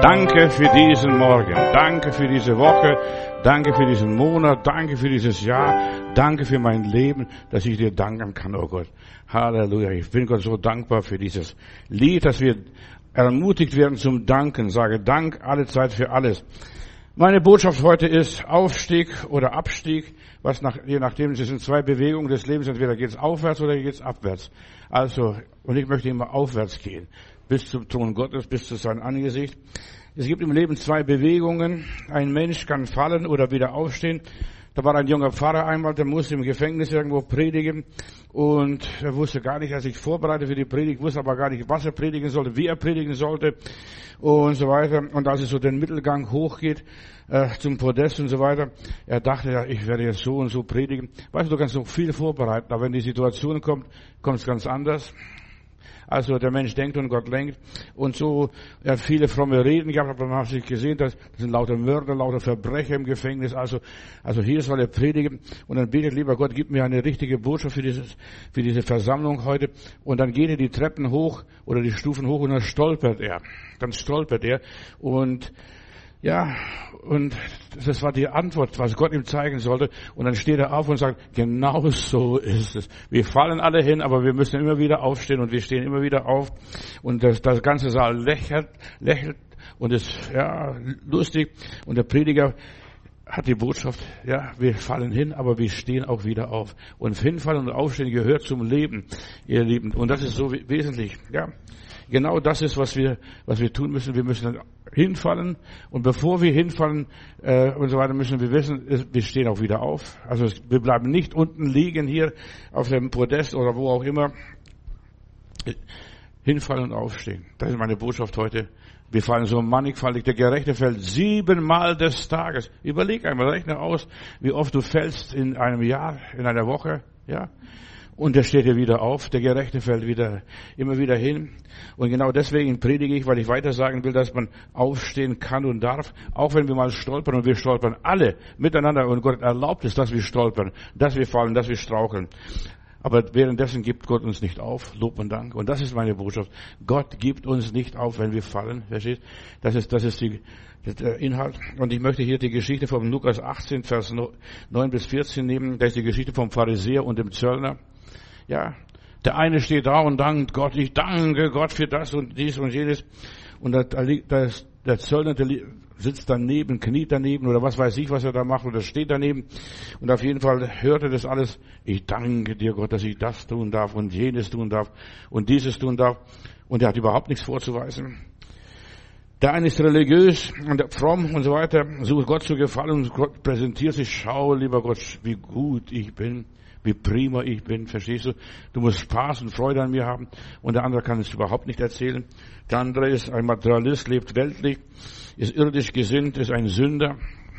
Danke für diesen Morgen. Danke für diese Woche. Danke für diesen Monat. Danke für dieses Jahr. Danke für mein Leben, dass ich dir danken kann, oh Gott. Halleluja. Ich bin Gott so dankbar für dieses Lied, dass wir ermutigt werden zum Danken. Sage Dank alle Zeit für alles. Meine Botschaft heute ist Aufstieg oder Abstieg, je nachdem, es sind zwei Bewegungen des Lebens, entweder geht es aufwärts oder geht es abwärts. Also, und ich möchte immer aufwärts gehen, bis zum Thron Gottes, bis zu seinem Angesicht. Es gibt im Leben zwei Bewegungen. Ein Mensch kann fallen oder wieder aufstehen. Da war ein junger Pfarrer einmal, der musste im Gefängnis irgendwo predigen und er wusste gar nicht, er sich vorbereitet für die Predigt, wusste aber gar nicht, was er predigen sollte, wie er predigen sollte und so weiter. Und als es so den Mittelgang hochgeht zum Podest und so weiter, er dachte, ja, ich werde jetzt so und so predigen. Weißt du, du kannst so viel vorbereiten, aber wenn die Situation kommt, kommt es ganz anders. Also der Mensch denkt und Gott lenkt. Und so, er hat viele fromme Reden gehabt, aber man hat sich gesehen, das sind lauter Mörder, lauter Verbrecher im Gefängnis. Also hier soll er predigen. Und dann betet, lieber Gott, gib mir eine richtige Botschaft für diese Versammlung heute. Und dann geht er die Treppen hoch oder die Stufen hoch und dann stolpert er. Und ja, und das war die Antwort, was Gott ihm zeigen sollte. Und dann steht er auf und sagt, genau so ist es. Wir fallen alle hin, aber wir müssen immer wieder aufstehen und wir stehen immer wieder auf. Und das ganze Saal lächelt und ist, ja, lustig. Und der Prediger hat die Botschaft, ja, wir fallen hin, aber wir stehen auch wieder auf. Und hinfallen und aufstehen gehört zum Leben, ihr Lieben. Und das ist so wesentlich, ja. Genau das ist, was wir tun müssen. Wir müssen hinfallen. Und bevor wir hinfallen, und so weiter, müssen wir wissen, wir stehen auch wieder auf. Also, wir bleiben nicht unten liegen hier auf dem Podest oder wo auch immer. Hinfallen und aufstehen. Das ist meine Botschaft heute. Wir fallen so mannigfaltig. Der Gerechte fällt 7-mal des Tages. Überleg einmal, rechne aus, wie oft du fällst in einem Jahr, in einer Woche, ja. Und der steht hier wieder auf. Der Gerechte fällt immer wieder hin. Und genau deswegen predige ich, weil ich weiter sagen will, dass man aufstehen kann und darf. Auch wenn wir mal stolpern, und wir stolpern alle miteinander. Und Gott erlaubt es, dass wir stolpern, dass wir fallen, dass wir straucheln. Aber währenddessen gibt Gott uns nicht auf. Lob und Dank. Und das ist meine Botschaft. Gott gibt uns nicht auf, wenn wir fallen. Versteht? Das ist der Inhalt. Und ich möchte hier die Geschichte vom Lukas 18, Vers 9 bis 14 nehmen. Das ist die Geschichte vom Pharisäer und dem Zöllner. Ja, der eine steht da und dankt Gott, ich danke Gott für das und dies und jenes. Und der Zöllner, der sitzt daneben, kniet daneben oder was weiß ich, was er da macht oder steht daneben. Und auf jeden Fall hört er das alles. Ich danke dir, Gott, dass ich das tun darf und jenes tun darf und dieses tun darf. Und er hat überhaupt nichts vorzuweisen. Der eine ist religiös und fromm und so weiter, sucht Gott zu gefallen und Gott präsentiert sich, schau, lieber Gott, wie gut ich bin. Wie prima ich bin, verstehst du? Du musst Spaß und Freude an mir haben. Und der andere kann es überhaupt nicht erzählen. Der andere ist ein Materialist, lebt weltlich, ist irdisch gesinnt, ist ein Sünder.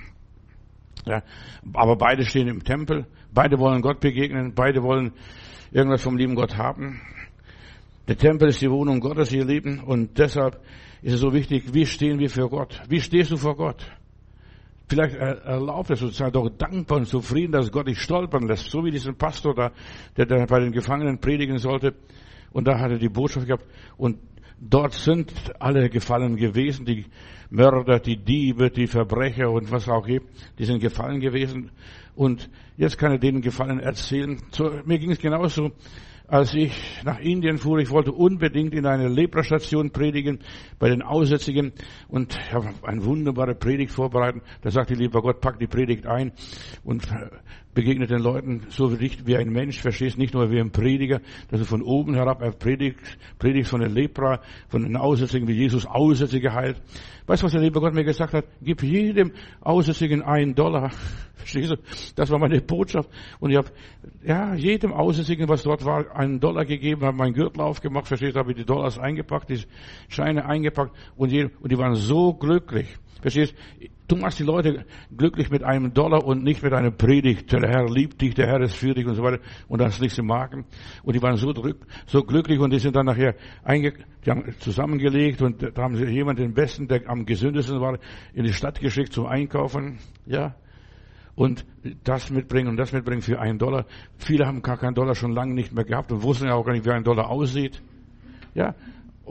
Ja, aber beide stehen im Tempel. Beide wollen Gott begegnen. Beide wollen irgendwas vom lieben Gott haben. Der Tempel ist die Wohnung Gottes, ihr Lieben. Und deshalb ist es so wichtig, wie stehen wir für Gott? Wie stehst du vor Gott? Vielleicht erlaubt es uns, sei doch dankbar und zufrieden, dass Gott dich stolpern lässt. So wie diesen Pastor da, der bei den Gefangenen predigen sollte. Und da hat er die Botschaft gehabt. Und dort sind alle gefallen gewesen. Die Mörder, die Diebe, die Verbrecher und was auch gibt. Die sind gefallen gewesen. Und jetzt kann er denen Gefallen erzählen. Mir ging es genauso. Als ich nach Indien fuhr, ich wollte unbedingt in eine Leprastation predigen, bei den Aussätzigen, und ich habe eine wunderbare Predigt vorbereitet. Da sagte lieber Gott, pack die Predigt ein und begegnet den Leuten so wie ein Mensch, verstehst, nicht nur wie ein Prediger, dass er von oben herab predigt von der Lepra, von den Aussätzigen, wie Jesus Aussätzige heilt. Weißt du, was der liebe Gott mir gesagt hat? Gib jedem Aussätzigen $1. Verstehst du? Das war meine Botschaft. Und ich habe, ja, jedem Aussätzigen, was dort war, $1 gegeben, habe meinen Gürtel aufgemacht, verstehst du, habe die Dollars eingepackt, die Scheine eingepackt und die waren so glücklich. Verstehst? Du machst die Leute glücklich mit $1 und nicht mit einer Predigt. Der Herr liebt dich, der Herr ist für dich und so weiter. Und das ist nichts zu machen. Und die waren so glücklich und die sind dann nachher die haben zusammengelegt und da haben sie jemanden, den Besten, der am gesündesten war, in die Stadt geschickt zum Einkaufen. Ja. Und das mitbringen und das mitbringen für $1. Viele haben gar keinen Dollar schon lange nicht mehr gehabt und wussten ja auch gar nicht, wie $1 aussieht. Ja.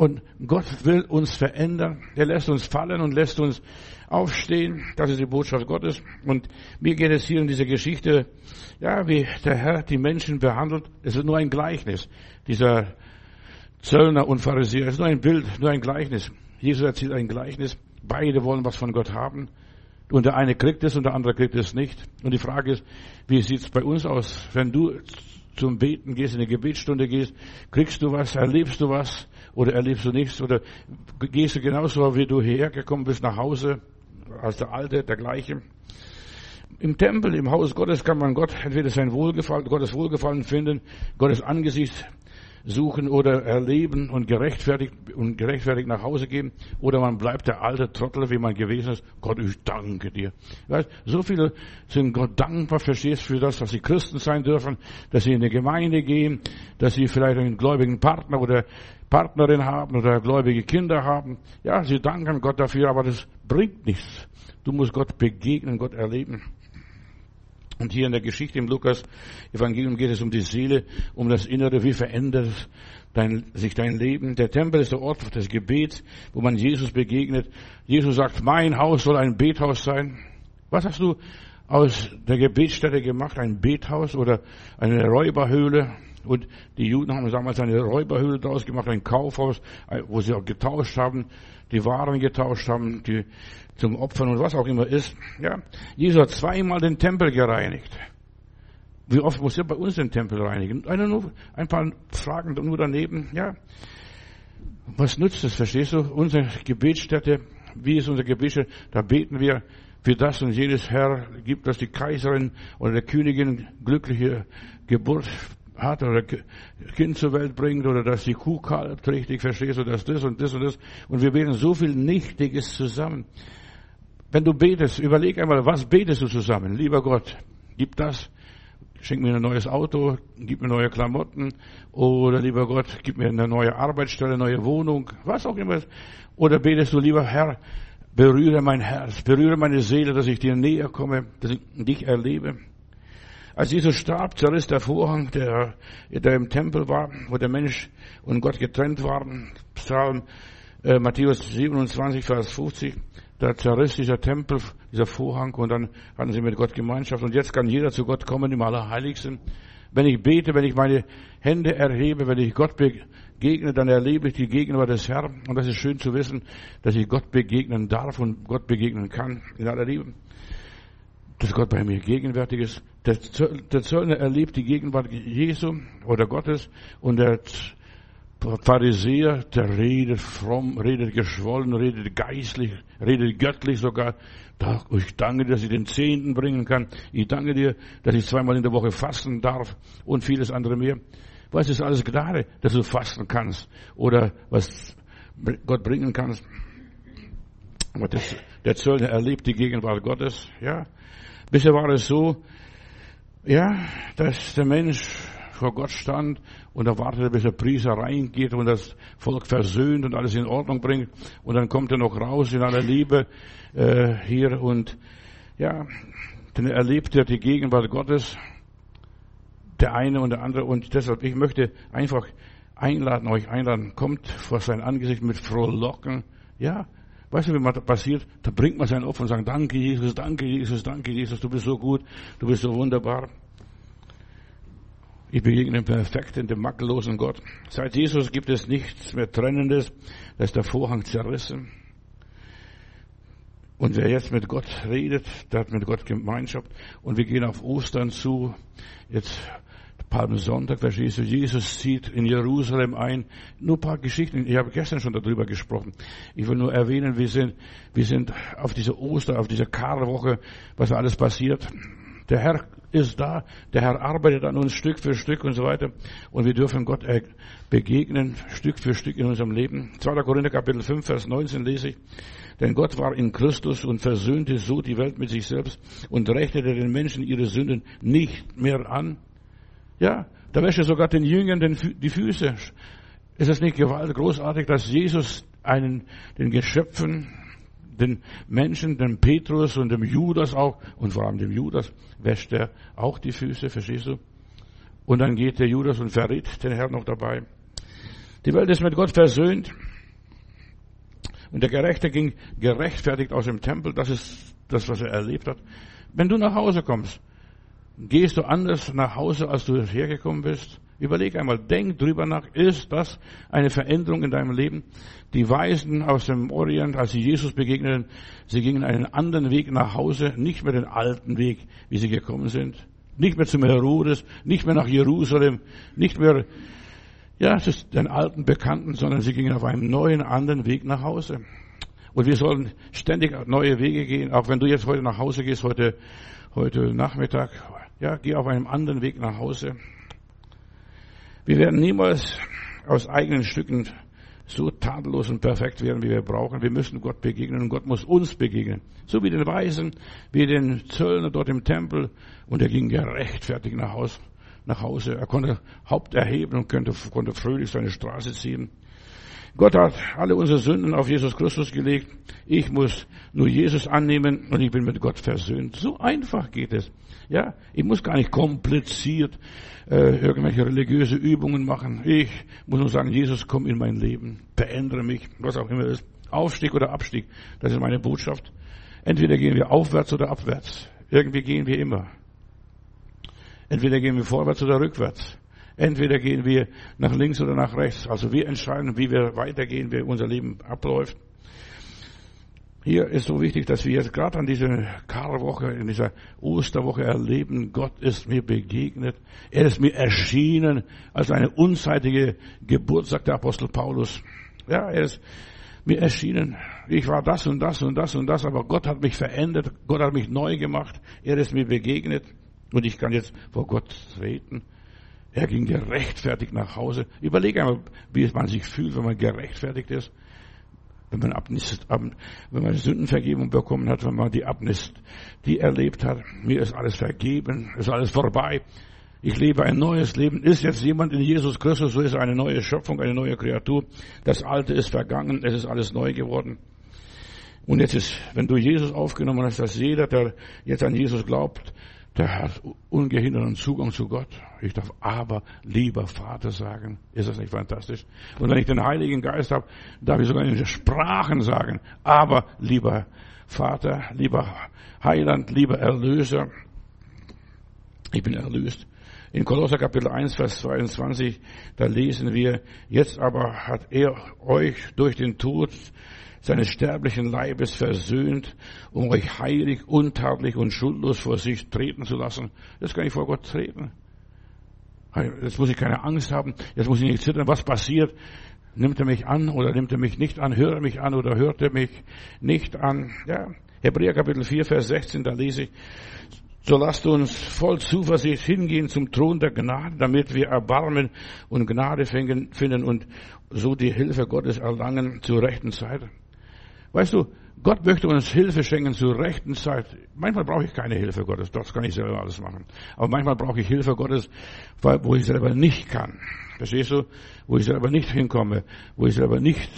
Und Gott will uns verändern. Er lässt uns fallen und lässt uns aufstehen. Das ist die Botschaft Gottes. Und mir geht es hier in dieser Geschichte, ja, wie der Herr die Menschen behandelt. Es ist nur ein Gleichnis. Dieser Zöllner und Pharisäer, es ist nur ein Bild, nur ein Gleichnis. Jesus erzählt ein Gleichnis. Beide wollen was von Gott haben. Und der eine kriegt es und der andere kriegt es nicht. Und die Frage ist, wie sieht es bei uns aus? Wenn du zum Beten gehst, in eine Gebetsstunde gehst, kriegst du was, erlebst du was oder erlebst du nichts? Oder gehst du genauso, wie du hierher gekommen bist, nach Hause, als der Alte, der Gleiche? Im Tempel, im Haus Gottes kann man Gott entweder sein Wohlgefallen, Gottes Wohlgefallen finden, Gottes Angesicht suchen oder erleben und gerechtfertigt nach Hause gehen, oder man bleibt der alte Trottel, wie man gewesen ist. Gott, ich danke dir. Weißt, so viele sind Gott dankbar, verstehst, für das, dass sie Christen sein dürfen, dass sie in die Gemeinde gehen, dass sie vielleicht einen gläubigen Partner oder Partnerin haben oder gläubige Kinder haben. Ja, sie danken Gott dafür, aber das bringt nichts. Du musst Gott begegnen, Gott erleben. Und hier in der Geschichte im Lukas-Evangelium geht es um die Seele, um das Innere. Wie verändert sich dein Leben? Der Tempel ist der Ort des Gebets, wo man Jesus begegnet. Jesus sagt, mein Haus soll ein Bethaus sein. Was hast du aus der Gebetsstätte gemacht? Ein Bethaus oder eine Räuberhöhle? Und die Juden haben damals eine Räuberhöhle daraus gemacht, ein Kaufhaus, wo sie auch getauscht haben, die Waren getauscht haben, die zum Opfern und was auch immer ist. Ja, Jesus hat zweimal den Tempel gereinigt. Wie oft muss er bei uns den Tempel reinigen? Ein paar Fragen nur daneben. Ja, was nützt es? Verstehst du? Unsere Gebetsstätte, wie ist unsere Gebetsstätte? Da beten wir für das und jenes. Herr, gibt, dass die Kaiserin oder der Königin glückliche Geburt hat oder Kind zur Welt bringt oder dass die Kuh kalbt, richtig, verstehst du, dass das und das und das. Und wir beten so viel Nichtiges zusammen. Wenn du betest, überleg einmal, was betest du zusammen? Lieber Gott, gib das, schenk mir ein neues Auto, gib mir neue Klamotten, oder lieber Gott, gib mir eine neue Arbeitsstelle, neue Wohnung, was auch immer. Oder betest du, lieber Herr, berühre mein Herz, berühre meine Seele, dass ich dir näher komme, dass ich dich erlebe. Als Jesus starb, zerriss der Vorhang, der im Tempel war, wo der Mensch und Gott getrennt waren. Psalm Matthäus 27, Vers 50. Da zerriss dieser Tempel, dieser Vorhang, und dann hatten sie mit Gott Gemeinschaft. Und jetzt kann jeder zu Gott kommen, im Allerheiligsten. Wenn ich bete, wenn ich meine Hände erhebe, wenn ich Gott begegne, dann erlebe ich die Gegenwart des Herrn. Und das ist schön zu wissen, dass ich Gott begegnen darf und Gott begegnen kann in aller Liebe. Dass Gott bei mir gegenwärtig ist. Der Zöllner erlebt die Gegenwart Jesu oder Gottes, und der Pharisäer, der redet fromm, redet geschwollen, redet geistlich, redet göttlich sogar. Ich danke dir, dass ich den Zehnten bringen kann. Ich danke dir, dass ich zweimal in der Woche fasten darf und vieles andere mehr. Was ist alles Gnade, dass du fasten kannst oder was Gott bringen kannst? Aber der Zöllner erlebt die Gegenwart Gottes, ja. Bisher war es so, ja, dass der Mensch vor Gott stand und er wartete, bis der Priester reingeht und das Volk versöhnt und alles in Ordnung bringt. Und dann kommt er noch raus in aller Liebe hier, und ja, dann erlebt er die Gegenwart Gottes, der eine und der andere. Und deshalb, ich möchte einfach euch einladen, kommt vor sein Angesicht mit Frohlocken, ja. Weißt du, wie man passiert? Da bringt man sein Opfer und sagt, danke Jesus, danke Jesus, danke Jesus, du bist so gut, du bist so wunderbar. Ich begegne dem perfekten, dem makellosen Gott. Seit Jesus gibt es nichts mehr Trennendes, da ist der Vorhang zerrissen. Und wer jetzt mit Gott redet, der hat mit Gott Gemeinschaft. Und wir gehen auf Ostern zu. Jetzt Palmsonntag, verstehst du, Jesus zieht in Jerusalem ein. Nur ein paar Geschichten, ich habe gestern schon darüber gesprochen. Ich will nur erwähnen, wir sind auf dieser auf dieser Karwoche, was da alles passiert. Der Herr ist da, der Herr arbeitet an uns Stück für Stück und so weiter. Und wir dürfen Gott begegnen, Stück für Stück in unserem Leben. 2. Korinther Kapitel 5, Vers 19 lese ich. Denn Gott war in Christus und versöhnte so die Welt mit sich selbst und rechnete den Menschen ihre Sünden nicht mehr an. Ja, da wäscht er sogar den Jüngern die Füße. Ist es nicht gewaltig großartig, dass Jesus den Geschöpfen, den Menschen, dem Petrus und dem Judas auch, und vor allem dem Judas, wäscht er auch die Füße, verstehst du? Und dann geht der Judas und verrät den Herrn noch dabei. Die Welt ist mit Gott versöhnt. Und der Gerechte ging gerechtfertigt aus dem Tempel. Das ist das, was er erlebt hat. Wenn du nach Hause kommst, gehst du anders nach Hause, als du hergekommen bist? Überleg einmal, denk drüber nach, ist das eine Veränderung in deinem Leben? Die Weisen aus dem Orient, als sie Jesus begegneten, sie gingen einen anderen Weg nach Hause, nicht mehr den alten Weg, wie sie gekommen sind. Nicht mehr zum Herodes, nicht mehr nach Jerusalem, nicht mehr, zu den alten Bekannten, sondern sie gingen auf einem neuen, anderen Weg nach Hause. Und wir sollen ständig neue Wege gehen, auch wenn du jetzt heute nach Hause gehst, heute Nachmittag, geh auf einem anderen Weg nach Hause. Wir werden niemals aus eigenen Stücken so tadellos und perfekt werden, wie wir brauchen. Wir müssen Gott begegnen und Gott muss uns begegnen. So wie den Weisen, wie den Zöllner dort im Tempel. Und er ging gerechtfertigt nach Hause. Er konnte Haupt erheben und konnte fröhlich seine Straße ziehen. Gott hat alle unsere Sünden auf Jesus Christus gelegt. Ich muss nur Jesus annehmen und ich bin mit Gott versöhnt. So einfach geht es. Ja, ich muss gar nicht kompliziert irgendwelche religiöse Übungen machen. Ich muss nur sagen, Jesus, komm in mein Leben, verändere mich, was auch immer ist. Aufstieg oder Abstieg, das ist meine Botschaft. Entweder gehen wir aufwärts oder abwärts. Irgendwie gehen wir immer. Entweder gehen wir vorwärts oder rückwärts. Entweder gehen wir nach links oder nach rechts. Also wir entscheiden, wie wir weitergehen, wie unser Leben abläuft. Hier ist so wichtig, dass wir jetzt gerade an dieser Karwoche, in dieser Osterwoche erleben, Gott ist mir begegnet. Er ist mir erschienen als eine unzeitige Geburt, sagt der Apostel Paulus. Ja, er ist mir erschienen. Ich war das und das und das und das, aber Gott hat mich verändert. Gott hat mich neu gemacht. Er ist mir begegnet. Und ich kann jetzt vor Gott treten. Er ging gerechtfertigt nach Hause. Überlege einmal, wie man sich fühlt, wenn man gerechtfertigt ist. Wenn man Sündenvergebung bekommen hat, wenn man die Amnestie erlebt hat. Mir ist alles vergeben, ist alles vorbei. Ich lebe ein neues Leben. Ist jetzt jemand in Jesus Christus, so ist er eine neue Schöpfung, eine neue Kreatur. Das Alte ist vergangen, es ist alles neu geworden. Und jetzt ist, wenn du Jesus aufgenommen hast, dass jeder, der jetzt an Jesus glaubt, der hat ungehinderten Zugang zu Gott. Ich darf aber lieber Vater sagen. Ist das nicht fantastisch? Und wenn ich den Heiligen Geist habe, darf ich sogar in Sprachen sagen. Aber lieber Vater, lieber Heiland, lieber Erlöser. Ich bin erlöst. In Kolosser Kapitel 1, Vers 22, da lesen wir, jetzt aber hat er euch durch den Tod seines sterblichen Leibes versöhnt, um euch heilig, untadelig und schuldlos vor sich treten zu lassen. Jetzt kann ich vor Gott treten. Jetzt muss ich keine Angst haben. Jetzt muss ich nicht zittern. Was passiert? Nimmt er mich an oder nimmt er mich nicht an? Hört er mich an oder hört er mich nicht an? Ja. Hebräer Kapitel 4, Vers 16, da lese ich, so lasst uns voll Zuversicht hingehen zum Thron der Gnade, damit wir Erbarmen und Gnade finden und so die Hilfe Gottes erlangen zur rechten Zeit. Weißt du, Gott möchte uns Hilfe schenken zur rechten Zeit. Manchmal brauche ich keine Hilfe Gottes, das kann ich selber alles machen. Aber manchmal brauche ich Hilfe Gottes, wo ich selber nicht kann. Verstehst du? Wo ich selber nicht hinkomme, wo ich selber nicht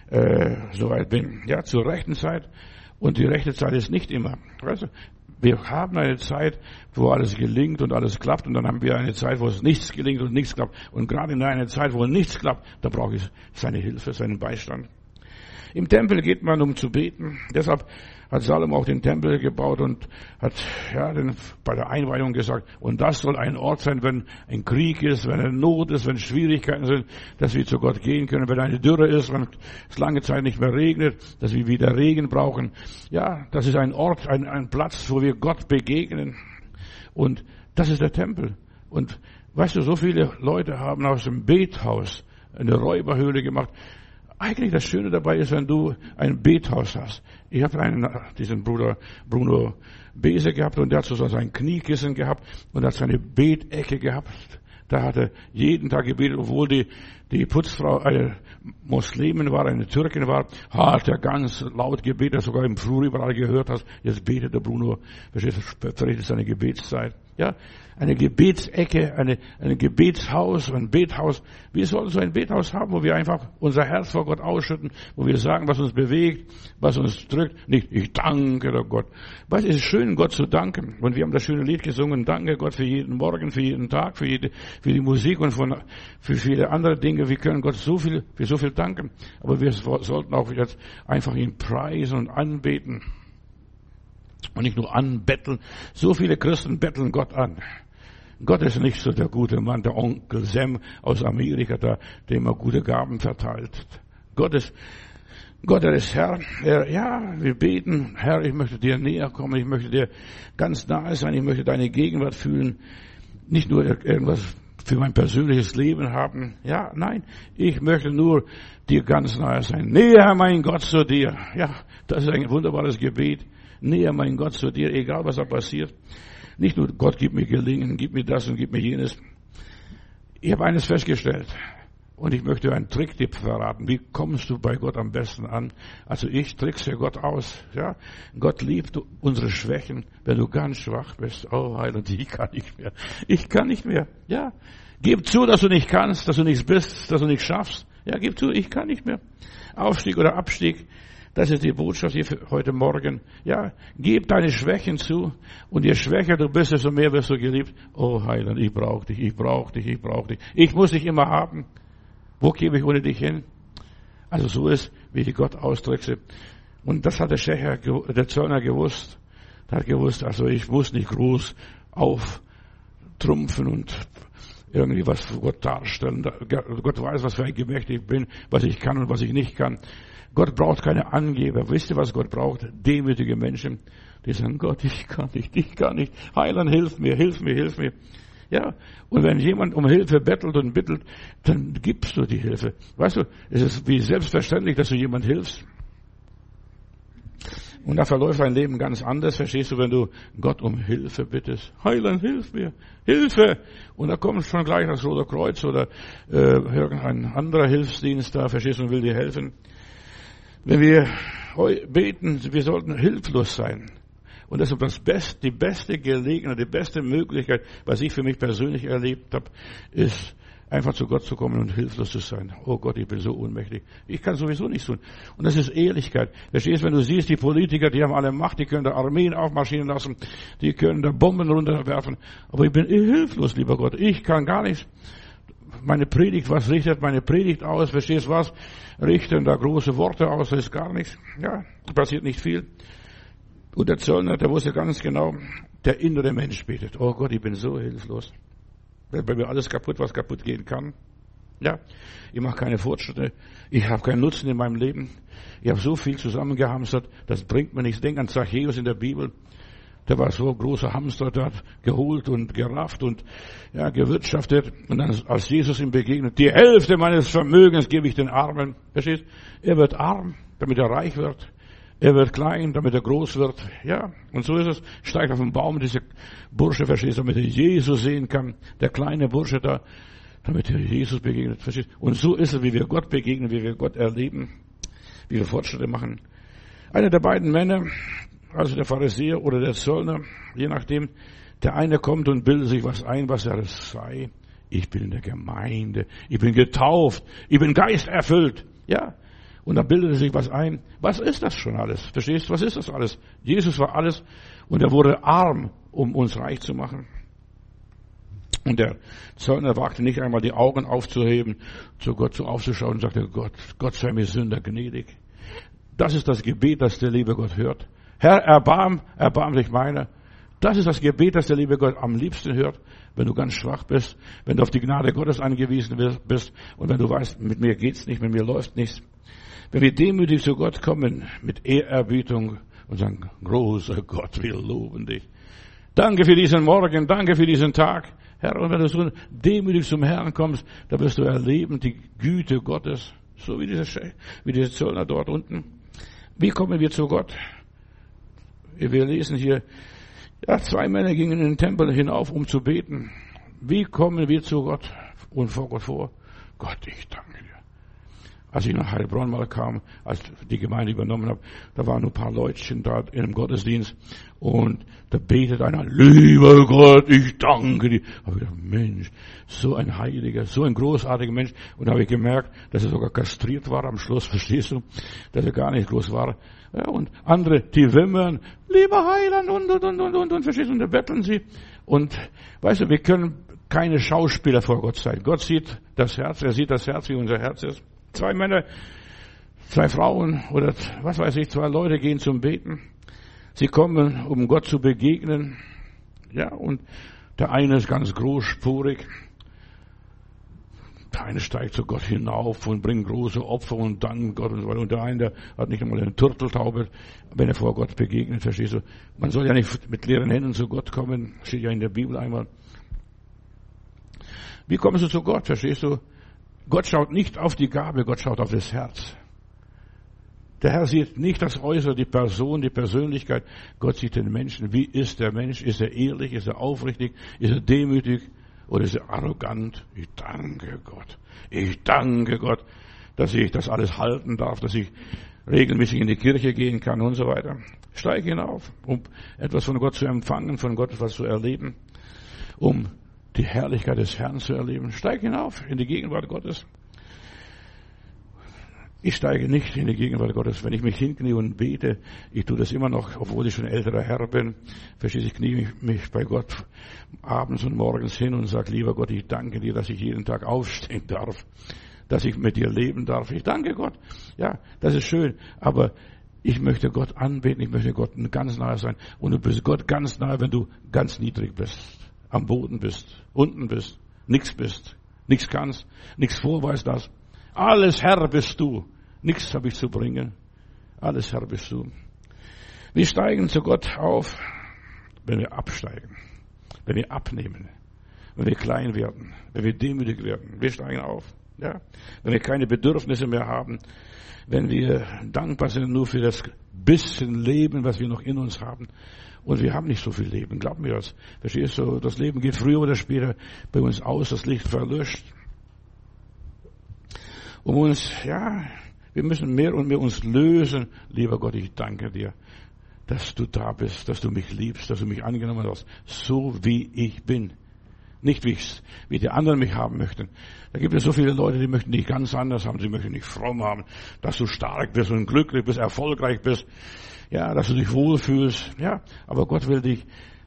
so weit bin. Ja, zur rechten Zeit. Und die rechte Zeit ist nicht immer. Weißt du? Wir haben eine Zeit, wo alles gelingt und alles klappt. Und dann haben wir eine Zeit, wo es nichts gelingt und nichts klappt. Und gerade in einer Zeit, wo nichts klappt, da brauche ich seine Hilfe, seinen Beistand. Im Tempel geht man, um zu beten. Deshalb hat Salomo auch den Tempel gebaut und hat bei der Einweihung gesagt, und das soll ein Ort sein, wenn ein Krieg ist, wenn eine Not ist, wenn Schwierigkeiten sind, dass wir zu Gott gehen können, wenn eine Dürre ist, wenn es lange Zeit nicht mehr regnet, dass wir wieder Regen brauchen. Ja, das ist ein Ort, ein Platz, wo wir Gott begegnen. Und das ist der Tempel. Und weißt du, so viele Leute haben aus dem Bethaus eine Räuberhöhle gemacht. Eigentlich das Schöne dabei ist, wenn du ein Bethaus hast. Ich habe diesen Bruder Bruno Bese gehabt und der hat so sein Kniekissen gehabt und hat seine Betecke gehabt. Da hat er jeden Tag gebetet, obwohl die Putzfrau eine Muslimin war, eine Türkin war, hat er ganz laut gebetet, sogar im Flur überall gehört hast. Jetzt betet der Bruno, verstehst du, verrichtet seine Gebetszeit. Ja, eine Gebetsecke, ein Gebetshaus, ein Bethaus. Wir sollten so ein Bethaus haben, wo wir einfach unser Herz vor Gott ausschütten, wo wir sagen, was uns bewegt, was uns drückt. Nicht, ich danke dir Gott. Was ist schön, Gott zu danken. Und wir haben das schöne Lied gesungen, danke Gott für jeden Morgen, für jeden Tag, für die Musik und für viele andere Dinge. Wir können Gott für so viel danken. Aber wir sollten auch jetzt einfach ihn preisen und anbeten. Und nicht nur anbetteln. So viele Christen betteln Gott an. Gott ist nicht so der gute Mann, der Onkel Sam aus Amerika, der immer gute Gaben verteilt. Gott ist Herr. Wir beten, Herr, ich möchte dir näher kommen, ich möchte dir ganz nahe sein, ich möchte deine Gegenwart fühlen. Nicht nur irgendwas für mein persönliches Leben haben. Ja, nein, ich möchte nur dir ganz nahe sein. Näher, mein Gott, zu dir. Ja, das ist ein wunderbares Gebet. Näher, mein Gott, zu dir, egal was da passiert. Nicht nur, Gott, gib mir Gelingen, gib mir das und gib mir jenes. Ich habe eines festgestellt. Und ich möchte einen Tricktipp verraten. Wie kommst du bei Gott am besten an? Also ich trickse Gott aus. Ja, Gott liebt unsere Schwächen, wenn du ganz schwach bist. Oh, Heiland, ich kann nicht mehr. Ich kann nicht mehr. Ja, gib zu, dass du nicht kannst, dass du nichts bist, dass du nichts schaffst. Ja, gib zu, ich kann nicht mehr. Aufstieg oder Abstieg. Das ist die Botschaft hier für heute Morgen. Ja, gib deine Schwächen zu. Und je schwächer du bist, desto mehr wirst du geliebt. Oh, Heiland, ich brauche dich, ich brauche dich, ich brauche dich. Ich muss dich immer haben. Wo gebe ich ohne dich hin? Also so ist, wie ich Gott austrickse. Und das hat der Zöllner gewusst. Der hat gewusst, also ich muss nicht groß auftrumpfen und irgendwie was für Gott darstellen. Gott weiß, was für ein Gemächt ich bin, was ich kann und was ich nicht kann. Gott braucht keine Angeber. Wisst ihr, was Gott braucht? Demütige Menschen, die sagen, Gott, ich kann nicht. Heiland, hilf mir. Ja, und wenn jemand um Hilfe bettelt und bittelt, dann gibst du die Hilfe. Weißt du, es ist wie selbstverständlich, dass du jemand hilfst. Und da verläuft dein Leben ganz anders, verstehst du, wenn du Gott um Hilfe bittest. Heiland, hilf mir, Hilfe! Und da kommt schon gleich das Rote Kreuz oder irgendein anderer Hilfsdienst da, verstehst du, und will dir helfen. Wenn wir beten, wir sollten hilflos sein. Und deshalb die beste Gelegenheit, die beste Möglichkeit, was ich für mich persönlich erlebt habe, ist einfach zu Gott zu kommen und hilflos zu sein. Oh Gott, ich bin so ohnmächtig. Ich kann sowieso nichts tun. Und das ist Ehrlichkeit. Verstehst, wenn du siehst, die Politiker, die haben alle Macht, die können da Armeen aufmarschieren lassen, die können da Bomben runterwerfen. Aber ich bin hilflos, lieber Gott. Ich kann gar nichts. Meine Predigt, was richtet meine Predigt aus? Verstehst was? Richten da große Worte aus, das ist gar nichts. Ja, passiert nicht viel. Und der Zöllner, der wusste ganz genau, der innere Mensch betet. Oh Gott, ich bin so hilflos. Bei mir alles kaputt, was kaputt gehen kann. Ja, ich mache keine Fortschritte. Ich habe keinen Nutzen in meinem Leben. Ich habe so viel zusammengehamstert, das bringt mir nichts. Denk an Zachäus in der Bibel. Der war so ein großer Hamster, der hat geholt und gerafft und ja, gewirtschaftet. Und dann, als Jesus ihm begegnet, die Hälfte meines Vermögens gebe ich den Armen. Verstehst? Er wird arm, damit er reich wird. Er wird klein, damit er groß wird. Ja, und so ist es. Steigt auf den Baum, dieser Bursche, verstehst du, damit er Jesus sehen kann. Der kleine Bursche da, damit er Jesus begegnet, verstehst du. Und so ist es, wie wir Gott begegnen, wie wir Gott erleben, wie wir Fortschritte machen. Einer der beiden Männer, also der Pharisäer oder der Zöllner, je nachdem, der eine kommt und bildet sich was ein, was er sei. Ich bin in der Gemeinde, ich bin getauft, ich bin geisterfüllt. Ja, und da bildet sich was ein. Was ist das schon alles? Verstehst du? Was ist das alles? Jesus war alles und er wurde arm, um uns reich zu machen. Und der Zöllner wagte nicht einmal die Augen aufzuheben, zu Gott so aufzuschauen und sagte, Gott sei mir Sünder gnädig. Das ist das Gebet, das der liebe Gott hört. Herr, erbarm dich meiner. Das ist das Gebet, das der liebe Gott am liebsten hört, wenn du ganz schwach bist, wenn du auf die Gnade Gottes angewiesen bist und wenn du weißt, mit mir geht's nicht, mit mir läuft nichts. Wenn wir demütig zu Gott kommen, mit Ehrerbietung und sagen, großer Gott, wir loben dich. Danke für diesen Morgen, danke für diesen Tag. Herr, und wenn du so demütig zum Herrn kommst, dann wirst du erleben die Güte Gottes, so wie dieser Zöllner dort unten. Wie kommen wir zu Gott? Wir lesen hier, ja, 2 Männer gingen in den Tempel hinauf, um zu beten. Wie kommen wir zu Gott und vor Gott vor? Gott, ich danke dir. Als ich nach Heilbronn mal kam, als die Gemeinde übernommen habe, da waren nur ein paar Leutchen da in einem Gottesdienst und da betet einer, lieber Gott, ich danke dir. Da habe ich gedacht, Mensch, so ein Heiliger, so ein großartiger Mensch. Und da habe ich gemerkt, dass er sogar kastriert war am Schluss, verstehst du, dass er gar nicht groß war. Ja, und andere, die wimmern, lieber Heiland und, verstehst du, und da betteln sie. Und weißt du, wir können keine Schauspieler vor Gott sein. Gott sieht das Herz, er sieht das Herz, wie unser Herz ist. 2 Männer, 2 Frauen oder was weiß ich, 2 Leute gehen zum Beten. Sie kommen, um Gott zu begegnen. Ja, und der eine ist ganz großspurig. Der eine steigt zu Gott hinauf und bringt große Opfer und dankt Gott und so weiter. Und der eine, der hat nicht einmal eine Turteltaube, wenn er vor Gott begegnet, verstehst du? Man soll ja nicht mit leeren Händen zu Gott kommen, steht ja in der Bibel einmal. Wie kommst du zu Gott, verstehst du? Gott schaut nicht auf die Gabe, Gott schaut auf das Herz. Der Herr sieht nicht das Äußere, die Person, die Persönlichkeit. Gott sieht den Menschen. Wie ist der Mensch? Ist er ehrlich? Ist er aufrichtig? Ist er demütig? Oder ist er arrogant? Ich danke Gott. Ich danke Gott, dass ich das alles halten darf, dass ich regelmäßig in die Kirche gehen kann und so weiter. Steig hinauf, um etwas von Gott zu empfangen, von Gott etwas zu erleben, um die Herrlichkeit des Herrn zu erleben. Steig hinauf in die Gegenwart Gottes. Ich steige nicht in die Gegenwart Gottes. Wenn ich mich hinknie und bete, ich tue das immer noch, obwohl ich schon älterer Herr bin. Verstehst du, ich knie mich bei Gott abends und morgens hin und sage, lieber Gott, ich danke dir, dass ich jeden Tag aufstehen darf, dass ich mit dir leben darf. Ich danke Gott. Ja, das ist schön. Aber ich möchte Gott anbeten, ich möchte Gott ganz nahe sein. Und du bist Gott ganz nahe, wenn du ganz niedrig bist. Am Boden bist, unten bist, nichts kannst, nichts vorweist hast. Alles Herr bist du, nichts habe ich zu bringen. Alles Herr bist du. Wir steigen zu Gott auf, wenn wir absteigen, wenn wir abnehmen, wenn wir klein werden, wenn wir demütig werden. Wir steigen auf, ja. Wenn wir keine Bedürfnisse mehr haben, wenn wir dankbar sind nur für das bisschen Leben, was wir noch in uns haben. Und wir haben nicht so viel Leben, glaub mir das. Verstehst du, das Leben geht früher oder später bei uns aus, das Licht verlöscht. Wir müssen mehr und mehr uns lösen. Lieber Gott, ich danke dir, dass du da bist, dass du mich liebst, dass du mich angenommen hast, so wie ich bin. Nicht wie die anderen mich haben möchten. Da gibt es so viele Leute, die möchten dich ganz anders haben, sie möchten dich fromm haben, dass du stark bist und glücklich bist, erfolgreich bist. Ja, dass du dich wohlfühlst. Ja, aber Gott will dich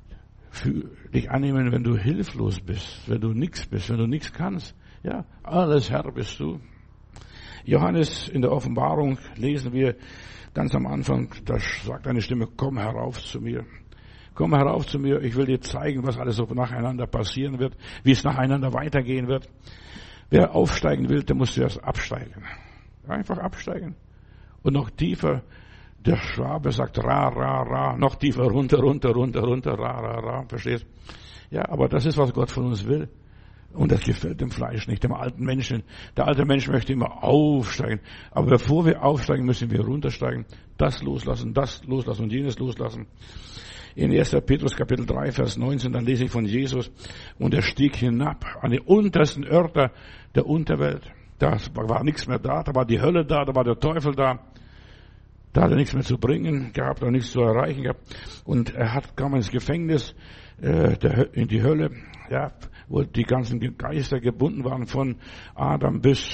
annehmen, wenn du hilflos bist, wenn du nichts bist, wenn du nichts kannst. Ja, alles Herr bist du. Johannes in der Offenbarung lesen wir ganz am Anfang, da sagt eine Stimme, komm herauf zu mir. Komm herauf zu mir, ich will dir zeigen, was alles so nacheinander passieren wird, wie es nacheinander weitergehen wird. Wer aufsteigen will, der muss zuerst absteigen. Einfach absteigen. Und noch tiefer. Der Schwabe sagt ra, ra, ra, noch tiefer runter, ra, ra, ra, verstehst? Ja, aber das ist, was Gott von uns will. Und das gefällt dem Fleisch nicht, dem alten Menschen. Der alte Mensch möchte immer aufsteigen. Aber bevor wir aufsteigen, müssen wir runtersteigen, das loslassen und jenes loslassen. In 1. Petrus Kapitel 3, Vers 19, dann lese ich von Jesus. Und er stieg hinab an die untersten Örter der Unterwelt. Da war nichts mehr da war die Hölle da war der Teufel da. Da hat er nichts mehr zu bringen gehabt und nichts zu erreichen gehabt. Und er kam ins Gefängnis, in die Hölle, ja, wo die ganzen Geister gebunden waren von Adam bis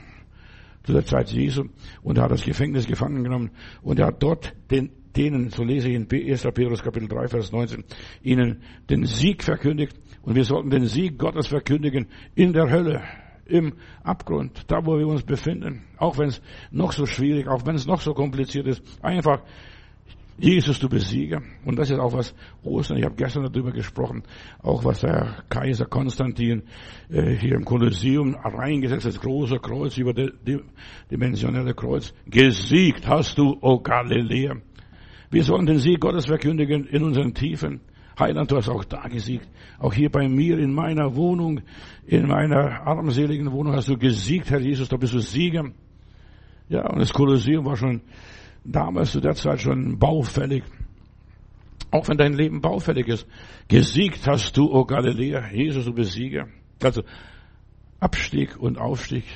zu der Zeit Jesu. Und er hat das Gefängnis gefangen genommen. Und er hat dort denen, so lese ich in 1. Petrus Kapitel 3, Vers 19, ihnen den Sieg verkündigt. Und wir sollten den Sieg Gottes verkündigen in der Hölle. Im Abgrund, da wo wir uns befinden, auch wenn es noch so schwierig, auch wenn es noch so kompliziert ist, einfach, Jesus, du bist Sieger. Und das ist auch was Ostern, ich habe gestern darüber gesprochen, auch was der Kaiser Konstantin hier im Kolosseum reingesetzt hat, das große Kreuz, überdimensionelle Kreuz. Gesiegt hast du, o Galiläa. Wir sollen den Sieg Gottes verkündigen in unseren Tiefen. Heiland, du hast auch da gesiegt. Auch hier bei mir in meiner Wohnung, in meiner armseligen Wohnung hast du gesiegt, Herr Jesus, da bist du Sieger. Ja, und das Kolosseum war schon damals zu der Zeit schon baufällig. Auch wenn dein Leben baufällig ist. Gesiegt hast du, o Galiläa. Jesus, du bist Sieger. Also Abstieg und Aufstieg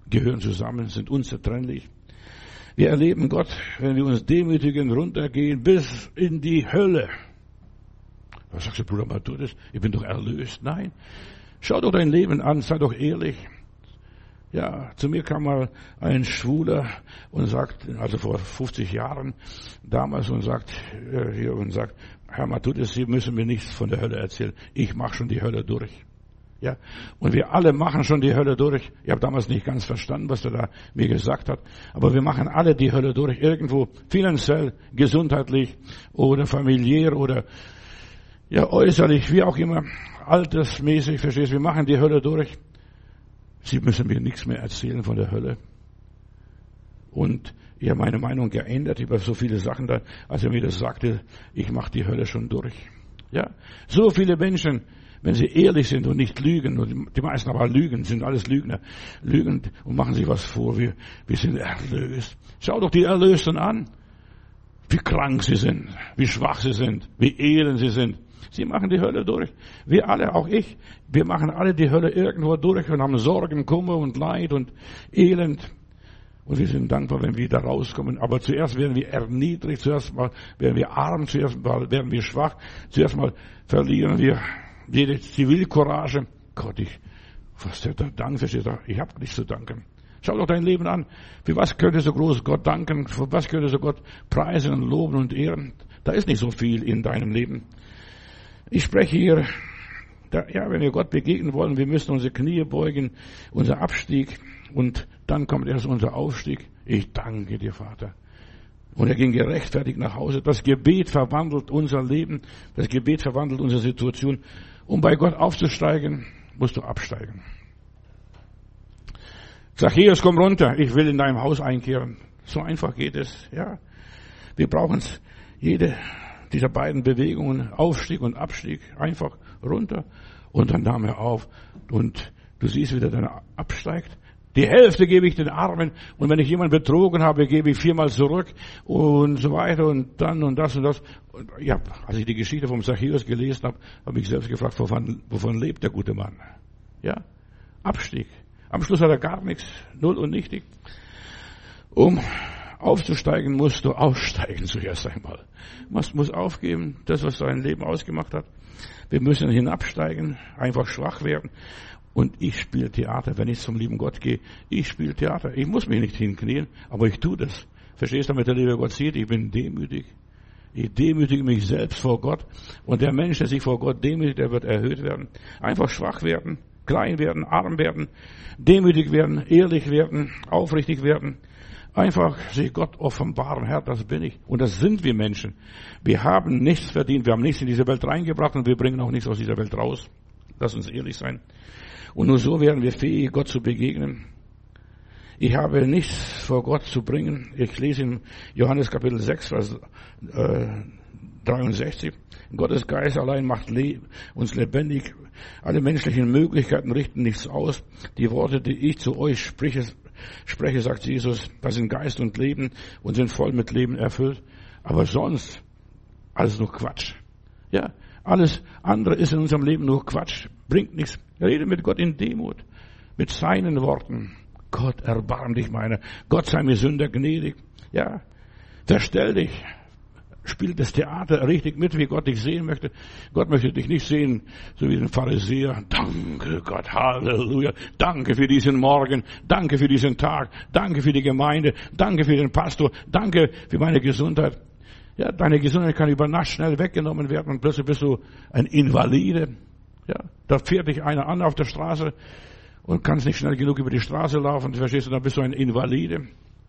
gehören zusammen, sind unzertrennlich. Wir erleben Gott, wenn wir uns demütigen, runtergehen bis in die Hölle. Was sagst du, Bruder Matthäus? Ich bin doch erlöst. Nein. Schau doch dein Leben an, sei doch ehrlich. Ja, zu mir kam mal ein Schwuler und sagt, also vor 50 Jahren damals, und sagt, Herr Matthäus, Sie müssen mir nichts von der Hölle erzählen. Ich mache schon die Hölle durch. Ja, und wir alle machen schon die Hölle durch. Ich habe damals nicht ganz verstanden, was er da mir gesagt hat, aber wir machen alle die Hölle durch. Irgendwo finanziell, gesundheitlich oder familiär oder ja äußerlich, wie auch immer, altersmäßig, verstehst du, wir machen die Hölle durch. Sie müssen mir nichts mehr erzählen von der Hölle. Und ich habe meine Meinung geändert über so viele Sachen da, als er mir das sagte, ich mache die Hölle schon durch. Ja, so viele Menschen, wenn sie ehrlich sind und nicht lügen, und die meisten aber lügen, sind alles Lügner, lügen und machen sich was vor, wir sind erlöst. Schau doch die Erlösten an, wie krank sie sind, wie schwach sie sind, wie elend sie sind. Sie machen die Hölle durch. Wir alle, auch ich, wir machen alle die Hölle irgendwo durch und haben Sorgen, Kummer und Leid und Elend. Und wir sind dankbar, wenn wir da rauskommen. Aber zuerst werden wir erniedrigt, zuerst mal werden wir arm, zuerst mal werden wir schwach, zuerst mal verlieren wir jede Zivilcourage. Gott, was der da Dank, versteht er? Ich habe nichts zu danken. Schau doch dein Leben an. Für was könnte so groß Gott danken? Für was könnte so Gott preisen und loben und ehren? Da ist nicht so viel in deinem Leben. Ich spreche hier, wenn wir Gott begegnen wollen, wir müssen unsere Knie beugen, unser Abstieg, und dann kommt erst unser Aufstieg. Ich danke dir, Vater. Und er ging gerechtfertigt nach Hause. Das Gebet verwandelt unser Leben, das Gebet verwandelt unsere Situation. Um bei Gott aufzusteigen, musst du absteigen. Zachäus, komm runter, ich will in deinem Haus einkehren. So einfach geht es, ja. Wir brauchen es, jede dieser beiden Bewegungen, Aufstieg und Abstieg, einfach runter, und dann nahm er auf, und du siehst, wie der dann absteigt. Die Hälfte gebe ich den Armen, und wenn ich jemanden betrogen habe, gebe ich 4-mal zurück und so weiter und dann und das und das. Und ja, als ich die Geschichte vom Zachäus gelesen habe, habe ich selbst gefragt, wovon lebt der gute Mann? Ja, Abstieg. Am Schluss hat er gar nichts, null und nichtig. Um aufzusteigen, musst du aussteigen zuerst einmal. Man muss aufgeben, das, was dein Leben ausgemacht hat. Wir müssen hinabsteigen, einfach schwach werden. Und ich spiele Theater, wenn ich zum lieben Gott gehe. Ich spiele Theater. Ich muss mich nicht hinknien, aber ich tue das. Verstehst du, damit der liebe Gott sieht, ich bin demütig. Ich demütige mich selbst vor Gott. Und der Mensch, der sich vor Gott demütigt, der wird erhöht werden. Einfach schwach werden, klein werden, arm werden, demütig werden, ehrlich werden, aufrichtig werden. Einfach sich Gott offenbaren, Herr, das bin ich. Und das sind wir Menschen. Wir haben nichts verdient, wir haben nichts in diese Welt reingebracht, und wir bringen auch nichts aus dieser Welt raus. Lass uns ehrlich sein. Und nur so werden wir fähig, Gott zu begegnen. Ich habe nichts vor Gott zu bringen. Ich lese in Johannes Kapitel 6, Vers 63. Gottes Geist allein macht uns lebendig. Alle menschlichen Möglichkeiten richten nichts aus. Die Worte, die ich zu euch spreche, sagt Jesus, das sind Geist und Leben und sind voll mit Leben erfüllt. Aber sonst alles nur Quatsch. Ja, alles andere ist in unserem Leben nur Quatsch. Bringt nichts. Rede mit Gott in Demut. Mit seinen Worten. Gott, erbarm dich meiner. Gott sei mir Sünder gnädig. Ja, verstell dich. Spiel das Theater richtig mit, wie Gott dich sehen möchte. Gott möchte dich nicht sehen, so wie den Pharisäer. Danke Gott, Halleluja. Danke für diesen Morgen. Danke für diesen Tag. Danke für die Gemeinde. Danke für den Pastor. Danke für meine Gesundheit. Ja, deine Gesundheit kann über Nacht schnell weggenommen werden, und plötzlich bist du ein Invalide. Ja, da fährt dich einer an auf der Straße und kannst nicht schnell genug über die Straße laufen. Verstehst du, dann bist du ein Invalide.